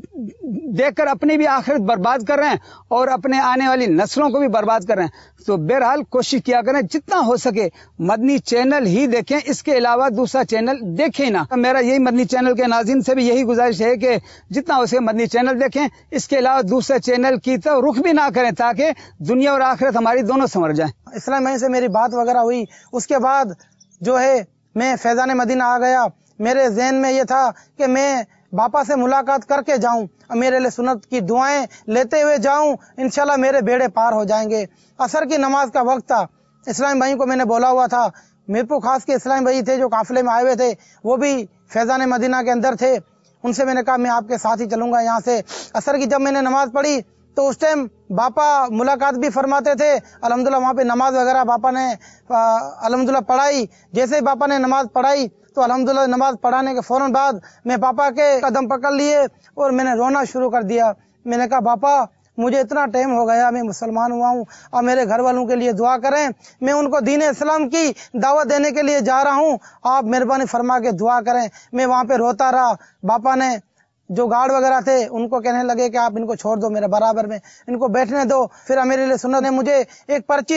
देखकर अपनी भी आखिरत बर्बाद कर रहे हैं और अपने आने वाली नस्लों को भी बर्बाद कर रहे हैं। तो बहरहाल कोशिश किया करें जितना हो सके मदनी चैनल ही देखें, इसके अलावा दूसरा चैनल देखें ना। मेरा यही मदनी चैनल के नाज़रीन से भी यही गुजारिश है कि जितना हो सके मदनी चैनल देखें, इसके अलावा दूसरे चैनल की तो रुख भी ना करें ताकि दुनिया और आखिरत हमारी दोनों संवर जाए। इस्लाम भाई से मेरी बात वगैरह हुई, उसके बाद जो है मैं फैजान मदीना आ गया। मेरे ज़हन में ये था कि मैं बापा से मुलाकात करके जाऊं, मेरे लिए सुन्नत की दुआएं लेते हुए जाऊं, इंशाल्लाह मेरे बेड़े पार हो जाएंगे। असर की नमाज का वक्त था। इस्लाम भाई को मैंने बोला हुआ था, मीरपुर खास के इस्लाम भाई थे जो काफिले में आए हुए थे, वो भी फैजान मदीना के अंदर थे। उनसे मैंने कहा मैं आपके साथ ही चलूंगा यहाँ से। असर की जब मैंने नमाज पढ़ी तो उस टाइम बापा मुलाकात भी फरमाते थे। अल्हम्दुलिल्लाह वहाँ पे नमाज वगैरह बापा ने अल्हम्दुलिल्लाह पढ़ाई। जैसे ही बापा ने नमाज पढ़ाई तो अल्हम्दुलिल्लाह नमाज पढ़ाने के फौरन बाद मैं पापा के कदम पकड़ लिए और मैंने रोना शुरू कर दिया। मैंने कहा पापा मुझे इतना टाइम हो गया, मैं मुसलमान हुआ हूँ, अब मेरे घर वालों के लिए दुआ करें, मैं उनको दीन इस्लाम की दावत देने के लिए जा रहा हूँ, आप मेहरबानी फरमा के दुआ करें। मैं वहाँ पे रोता रहा। बापा ने जो गार्ड वगैरह थे उनको कहने लगे कि आप इनको छोड़ दो, मेरे बराबर में इनको बैठने दो। फिर अमीर सुन्नत ने मुझे एक पर्ची दी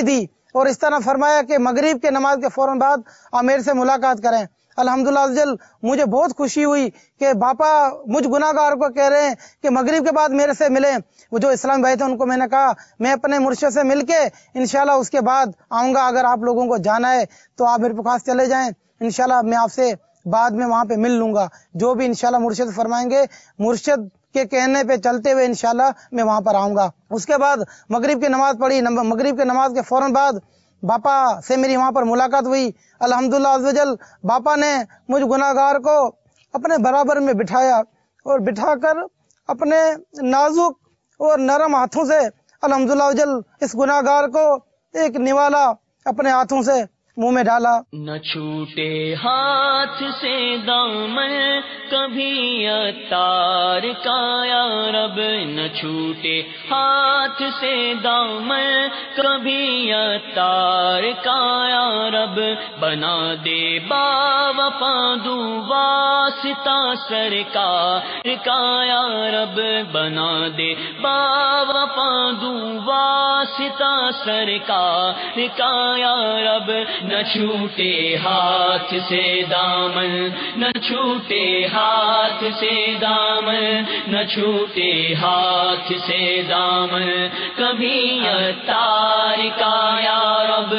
اور اس طرح فرمایا کہ مغرب کے نماز کے فوراً بعد آپ میرے سے ملاقات کریں. الحمدللہ عزوجل مجھے بہت خوشی ہوئی کہ باپا مجھ گناہ گار کو کہہ رہے ہیں کہ مغرب کے بعد میرے سے ملیں. وہ جو اسلام بھائی تھے ان کو میں نے کہا میں اپنے مرشد سے مل کے انشاءاللہ اس کے بعد آؤں گا، اگر آپ لوگوں کو جانا ہے تو آپ میرے پاس چلے جائیں، انشاءاللہ میں آپ سے بعد میں وہاں پہ مل لوں گا. جو بھی انشاءاللہ مرشد فرمائیں گے، مرشد کے کہنے پہ چلتے ہوئے انشاءاللہ میں وہاں پر آؤں گا. اس کے بعد مغرب کی نماز پڑھی. مغرب کی نماز کے فوراً بعد باپا سے میری وہاں پر ملاقات ہوئی. الحمدللہ عزوجل باپا نے مجھ گناہ گار کو اپنے برابر میں بٹھایا اور بٹھا کر اپنے نازک اور نرم ہاتھوں سے الحمدللہ عزوجل اس گناہ گار کو ایک نوالا اپنے ہاتھوں سے منہ میں ڈالا. نہ چھوٹے ہاتھ سے دامن کبھی عطار کا یا رب، نہ چھوٹے ہاتھ سے دامن کبھی عطار کا یا رب، بنا دے با وفا دو واسطہ سرکار کا یا رب، بنا دے با وفا دو واسطہ سرکار کا یا رب. نہ چھوٹے ہاتھ سے دامن، نہ چھوٹے ہاتھ سے دامن، نہ چھوٹے ہاتھ سے دامن کبھی عطار کا یا رب.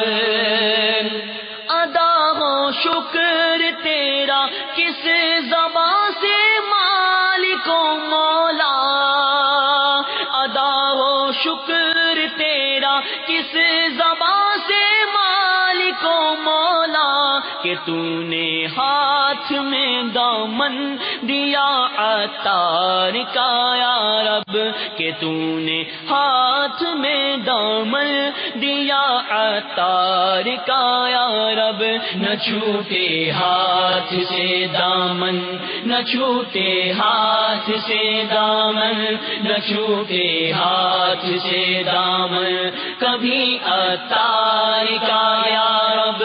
ادا ہو شکر تیرا کس زبان سے مالک و مولا، ادا ہو شکر تیرا کس زبان سے کو مولا، کہ تو نے ہاتھ میں دامن دیا عطار کا یا رب، کہ تو نے ہاتھ میں دامن دیا عطار کا یا رب. نہ چھوٹے ہاتھ سے دامن، نہ چھوٹے ہاتھ سے دامن، نہ چھوٹے ہاتھ سے دامن کبھی عطار کا یا رب.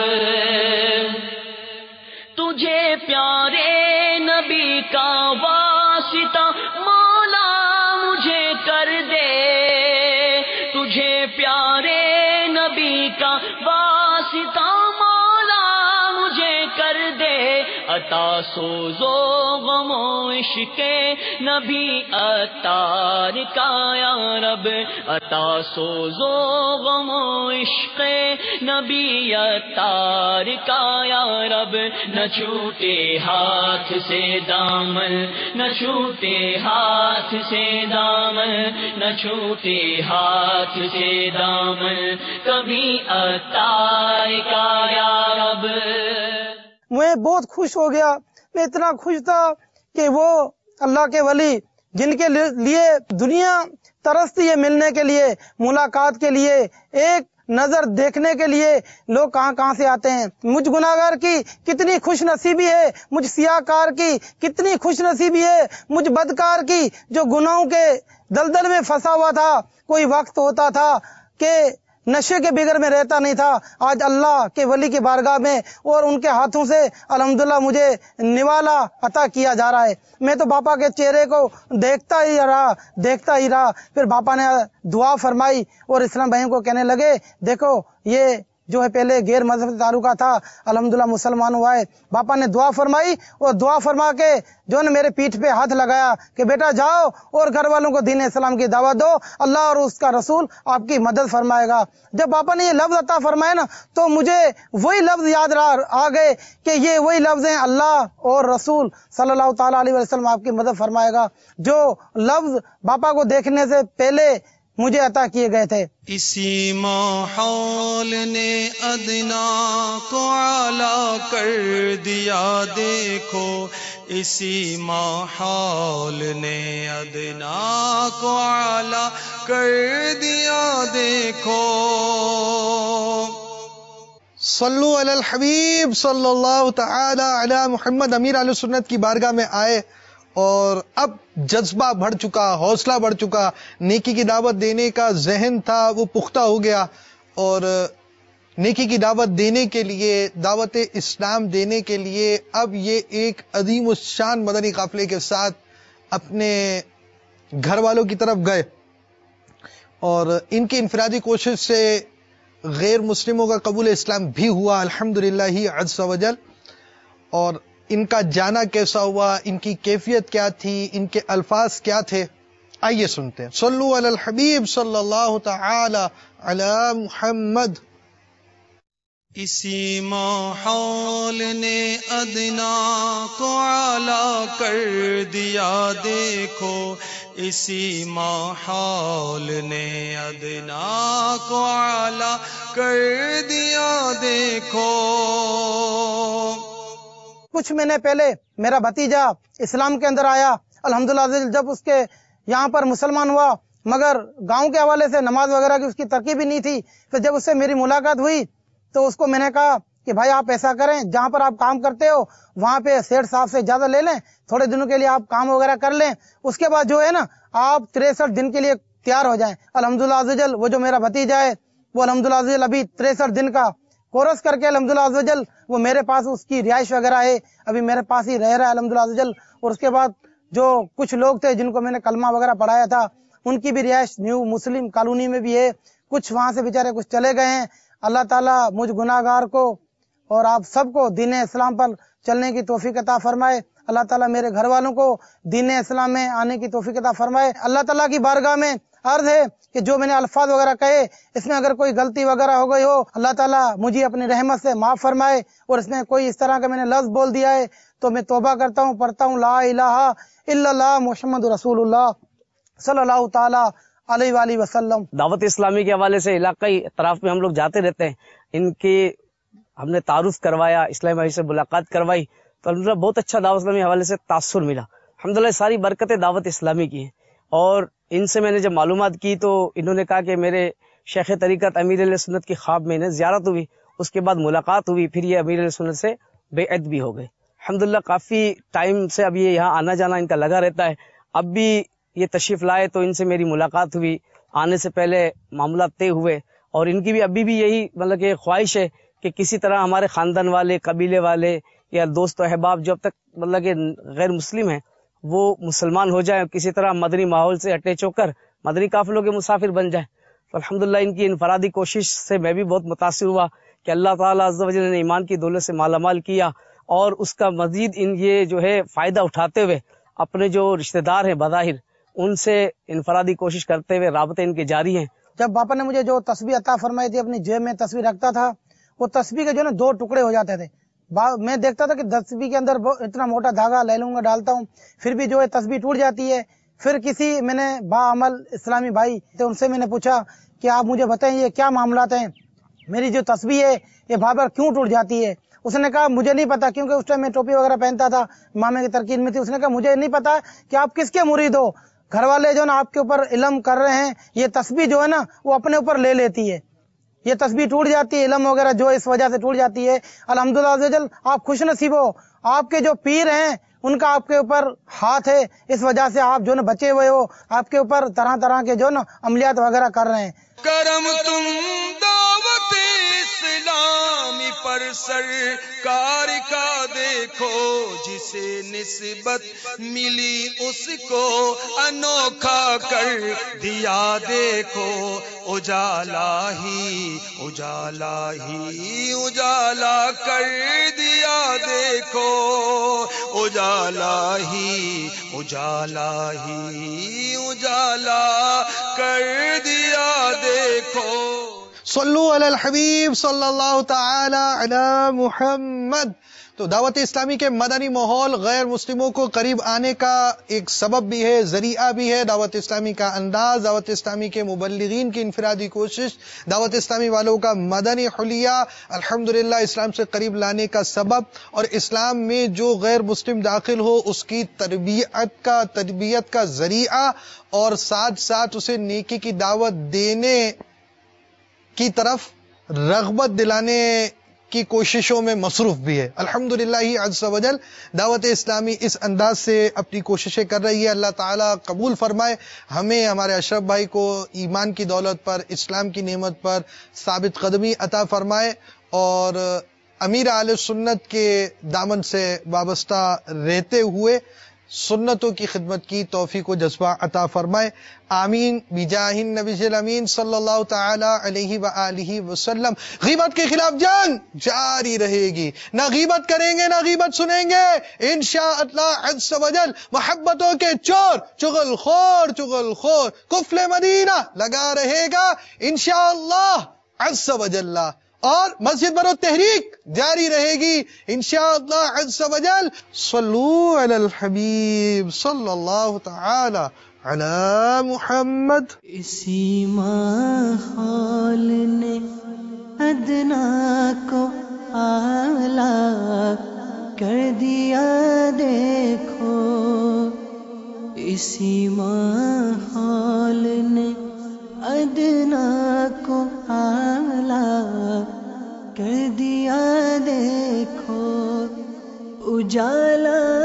تجھے پیارے نبی کا واسطہ مولا مجھے کر دے، تجھے پیارے نبی کا واسطہ مولا مجھے کر دے. عطا سوزو غم و عشق نبی عطار کا یا رب، عطا سوزو غم و عشق نبی عطار کا یا رب. نہ چھوٹے ہاتھ سے دامن، نہ چھوٹے ہاتھ سے دامن، نہ چھوٹے ہاتھ سے دامن کبھی عطار کا یا رب. میں بہت خوش ہو گیا. میں اتنا خوش تھا کہ وہ اللہ کے ولی جن کے لیے دنیا ترستی ہے ملنے کے لیے، ملاقات کے لیے، ایک نظر دیکھنے کے لیے لوگ کہاں کہاں سے آتے ہیں. مجھ گناہگار کی کتنی خوش نصیبی ہے، مجھ سیاہ کار کی کتنی خوش نصیبی ہے، مجھ بدکار کی جو گناہوں کے دلدل میں پھنسا ہوا تھا. کوئی وقت ہوتا تھا کہ نشے کے بغیر میں رہتا نہیں تھا. آج اللہ کے ولی کی بارگاہ میں اور ان کے ہاتھوں سے الحمدللہ مجھے نوالا عطا کیا جا رہا ہے. میں تو باپا کے چہرے کو دیکھتا ہی رہا دیکھتا ہی رہا پھر باپا نے دعا فرمائی اور اسلام بھائیوں کو کہنے لگے دیکھو یہ جو ہے پہلے غیر مذہب سے تعلقہ تھا، الحمدللہ مسلمان ہوا ہے. باپا نے دعا فرمائی اور دعا فرما کے جو نے میرے پیٹھ پہ ہاتھ لگایا کہ بیٹا جاؤ اور گھر والوں کو دین اسلام کی دعوت دو، اللہ اور اس کا رسول آپ کی مدد فرمائے گا. جب باپا نے یہ لفظ عطا فرمائے نا تو مجھے وہی لفظ یاد آ گئے کہ یہ وہی لفظ ہیں اللہ اور رسول صلی اللہ تعالیٰ علیہ وسلم آپ کی مدد فرمائے گا، جو لفظ باپا کو دیکھنے سے پہلے مجھے عطا کیے گئے تھے. اسی ماحول نے ادنا کو اعلیٰ کر دیا دیکھو، اسی ماحول نے ادنا کو اعلیٰ کر دیا دیکھو. صلو علی الحبیب صلی اللہ تعالی علی محمد. امیر اہل سنت کی بارگاہ میں آئے اور اب جذبہ بڑھ چکا، حوصلہ بڑھ چکا، نیکی کی دعوت دینے کا ذہن تھا وہ پختہ ہو گیا، اور نیکی کی دعوت دینے کے لیے، دعوت اسلام دینے کے لیے اب یہ ایک عظیم الشان مدنی قافلے کے ساتھ اپنے گھر والوں کی طرف گئے، اور ان کی انفرادی کوشش سے غیر مسلموں کا قبول اسلام بھی ہوا الحمدللہ عز وجل. اور ان کا جانا کیسا ہوا، ان کی کیفیت کیا تھی، ان کے الفاظ کیا تھے، آئیے سنتے ہیں. صلو علی الحبیب صلی اللہ تعالی علی محمد. اسی ماحول نے ادنا کو اعلیٰ کر دیا دیکھو، اسی ماحول نے ادنا کو اعلیٰ کر دیا دیکھو. کچھ مہینے پہلے میرا بھتیجا اسلام کے اندر آیا الحمدللہ. جب اس کے یہاں پر مسلمان ہوا، مگر گاؤں کے حوالے سے نماز وغیرہ کی اس کی ترکیب ہی نہیں تھی. پھر جب اس سے میری ملاقات ہوئی تو اس کو میں نے کہا کہ بھائی آپ ایسا کریں، جہاں پر آپ کام کرتے ہو وہاں پہ سیٹ صاحب سے اجازت لے لیں، تھوڑے دنوں کے لیے آپ کام وغیرہ کر لیں، اس کے بعد جو ہے نا آپ تریسٹھ دن کے لیے تیار ہو جائیں. الحمدللہ عزوجل وہ جو میرا بھتیجا ہے وہ الحمدللہ عزوجل ابھی تریسٹھ دن کا کورس کر کے الحمدللہ عزوجل وہ میرے پاس اس کی رہائش وغیرہ ہے، ابھی میرے پاس ہی رہ رہا ہے الحمدللہ عزوجل. اور اس کے بعد جو کچھ لوگ تھے جن کو میں نے کلمہ وغیرہ پڑھایا تھا ان کی بھی رہائش نیو مسلم کالونی میں بھی ہے. کچھ وہاں سے بیچارے کچھ چلے گئے ہیں. اللہ تعالیٰ مجھ گناہ گار کو اور آپ سب کو دین اسلام پر چلنے کی توفیق عطا فرمائے. اللہ تعالیٰ میرے گھر والوں کو دین اسلام میں آنے کی توفیق عطا فرمائے. اللہ تعالیٰ کی بارگاہ میں عرض ہے کہ جو میں نے الفاظ وغیرہ کہے اس میں اگر کوئی غلطی وغیرہ ہو گئی ہو اللہ تعالیٰ مجھے اپنی رحمت سے معاف فرمائے. اور اس میں کوئی اس طرح کا میں نے لفظ بول دیا ہے تو میں توبہ کرتا ہوں، پڑھتا ہوں لا الہ الا اللہ محمد رسول اللہ صلی اللہ تعالی علیہ وآلہ وسلم. دعوت اسلامی کے حوالے سے علاقائی اطراف میں ہم لوگ جاتے رہتے ہیں. ان کی ہم نے تعارف کروایا، اسلامی بھائی سے ملاقات کروائی تو الحمدللہ بہت اچھا دعوت اسلامی کے حوالے سے تاثر ملا. الحمدللہ ساری برکتیں دعوت اسلامی کی ہیں. اور ان سے میں نے جب معلومات کی تو انہوں نے کہا کہ میرے شیخ طریقت امیر علیہ سنت کی خواب میں انہیں زیارت ہوئی، اس کے بعد ملاقات ہوئی، پھر یہ امیر علیہ سنت سے بیعت بھی ہو گئے. الحمدللہ کافی ٹائم سے اب یہ یہاں آنا جانا ان کا لگا رہتا ہے. اب بھی یہ تشریف لائے تو ان سے میری ملاقات ہوئی، آنے سے پہلے معاملات طے ہوئے. اور ان کی بھی ابھی بھی یہی مطلب کہ خواہش ہے کہ کسی طرح ہمارے خاندان والے، قبیلے والے یا دوست و احباب جو اب تک مطلب کہ غیر مسلم ہیں وہ مسلمان ہو جائیں، کسی طرح مدنی ماحول سے اٹیچ ہو کر مدنی قافلوں کے مسافر بن جائیں. تو الحمدللہ ان کی انفرادی کوشش سے میں بھی بہت متاثر ہوا کہ اللہ تعالیٰ عز و جل نے ایمان کی دولت سے مالا مال کیا اور اس کا مزید ان یہ جو ہے فائدہ اٹھاتے ہوئے اپنے جو رشتہ دار ہیں بظاہر ان سے انفرادی کوشش کرتے ہوئے رابطے ان کے جاری ہیں. جب باپا نے مجھے جو تسبیح عطا فرمائی تھی اپنی جیب میں تسبیح رکھتا تھا، وہ تسبیح کے جو نا دو ٹکڑے ہو جاتے تھے. میں دیکھتا تھا کہ تسبیح کے اندر اتنا موٹا دھاگا لے لوں گا ڈالتا ہوں پھر بھی جو ہے تسبیح ٹوٹ جاتی ہے. پھر کسی میں نے با عمل اسلامی بھائی تھے ان سے میں نے پوچھا کہ آپ مجھے بتائیں یہ کیا معاملات ہیں، میری جو تسبیح ہے یہ بار بار کیوں ٹوٹ جاتی ہے. اس نے کہا مجھے نہیں پتا، کیونکہ اس ٹائم میں ٹوپی وغیرہ پہنتا تھا، مامے کی ترکیب میں تھی. اس نے کہا مجھے نہیں پتا کہ آپ کس کے مرید ہو، گھر والے جو نا آپ کے اوپر علم کر رہے ہیں، یہ تسبیح جو ہے نا وہ اپنے اوپر لے لیتی ہے، یہ تسبیح ٹوٹ جاتی ہے، علم وغیرہ جو اس وجہ سے ٹوٹ جاتی ہے. الحمدللہ عزوجل آپ خوش نصیب ہو، آپ کے جو پیر ہیں ان کا آپ کے اوپر ہاتھ ہے، اس وجہ سے آپ جو نا بچے ہوئے ہو، آپ کے اوپر طرح طرح کے جو نا عملیات وغیرہ کر رہے ہیں. کرم تم دعوت اسلامی پر سرکار کا دیکھو، جسے نسبت ملی اس کو انوکھا کر دیا دیکھو. اجالا ہی اجالا ہی اجالا کر دیا دیکھو، اجالا ہی اجالا ہی اجالا کر دیا دیکھو. صلو علی الحبیب صلی اللہ تعالی علی محمد. تو دعوت اسلامی کے مدنی ماحول غیر مسلموں کو قریب آنے کا ایک سبب بھی ہے، ذریعہ بھی ہے. دعوت اسلامی کا انداز، دعوت اسلامی کے مبلغین کی انفرادی کوشش، دعوت اسلامی والوں کا مدنی حلیہ الحمدللہ اسلام سے قریب لانے کا سبب، اور اسلام میں جو غیر مسلم داخل ہو اس کی تربیت کا تربیت کا ذریعہ، اور ساتھ ساتھ اسے نیکی کی دعوت دینے کی طرف رغبت دلانے کی کوششوں میں مصروف بھی ہے. الحمدللہ عز و جل دعوت اسلامی اس انداز سے اپنی کوششیں کر رہی ہے. اللہ تعالیٰ قبول فرمائے، ہمیں ہمارے اشرف بھائی کو ایمان کی دولت پر، اسلام کی نعمت پر ثابت قدمی عطا فرمائے، اور امیر اہل سنت کے دامن سے وابستہ رہتے ہوئے سنتوں کی خدمت کی توفیق و جذبہ عطا فرمائے. آمین بجاہ النبی الامین صلی اللہ تعالی علیہ وآلہ وسلم. غیبت کے خلاف جنگ جاری رہے گی. نہ غیبت کریں گے نہ غیبت سنیں گے انشاء اللہ عز و جل. محبتوں کے چور چغل خور چغل خور قفل مدینہ لگا رہے گا انشاء اللہ عز و جل. اور مسجد برو تحریک جاری رہے گی انشاءاللہ عز و جل. صلو علی الحبیب صلی اللہ تعالی علی محمد. اسی ماحول نے ادنا کو اعلیٰ کر دیا دیکھو. اسی ماحول نے ادنا کو اعلیٰ کر دیا دیکھو. اجالا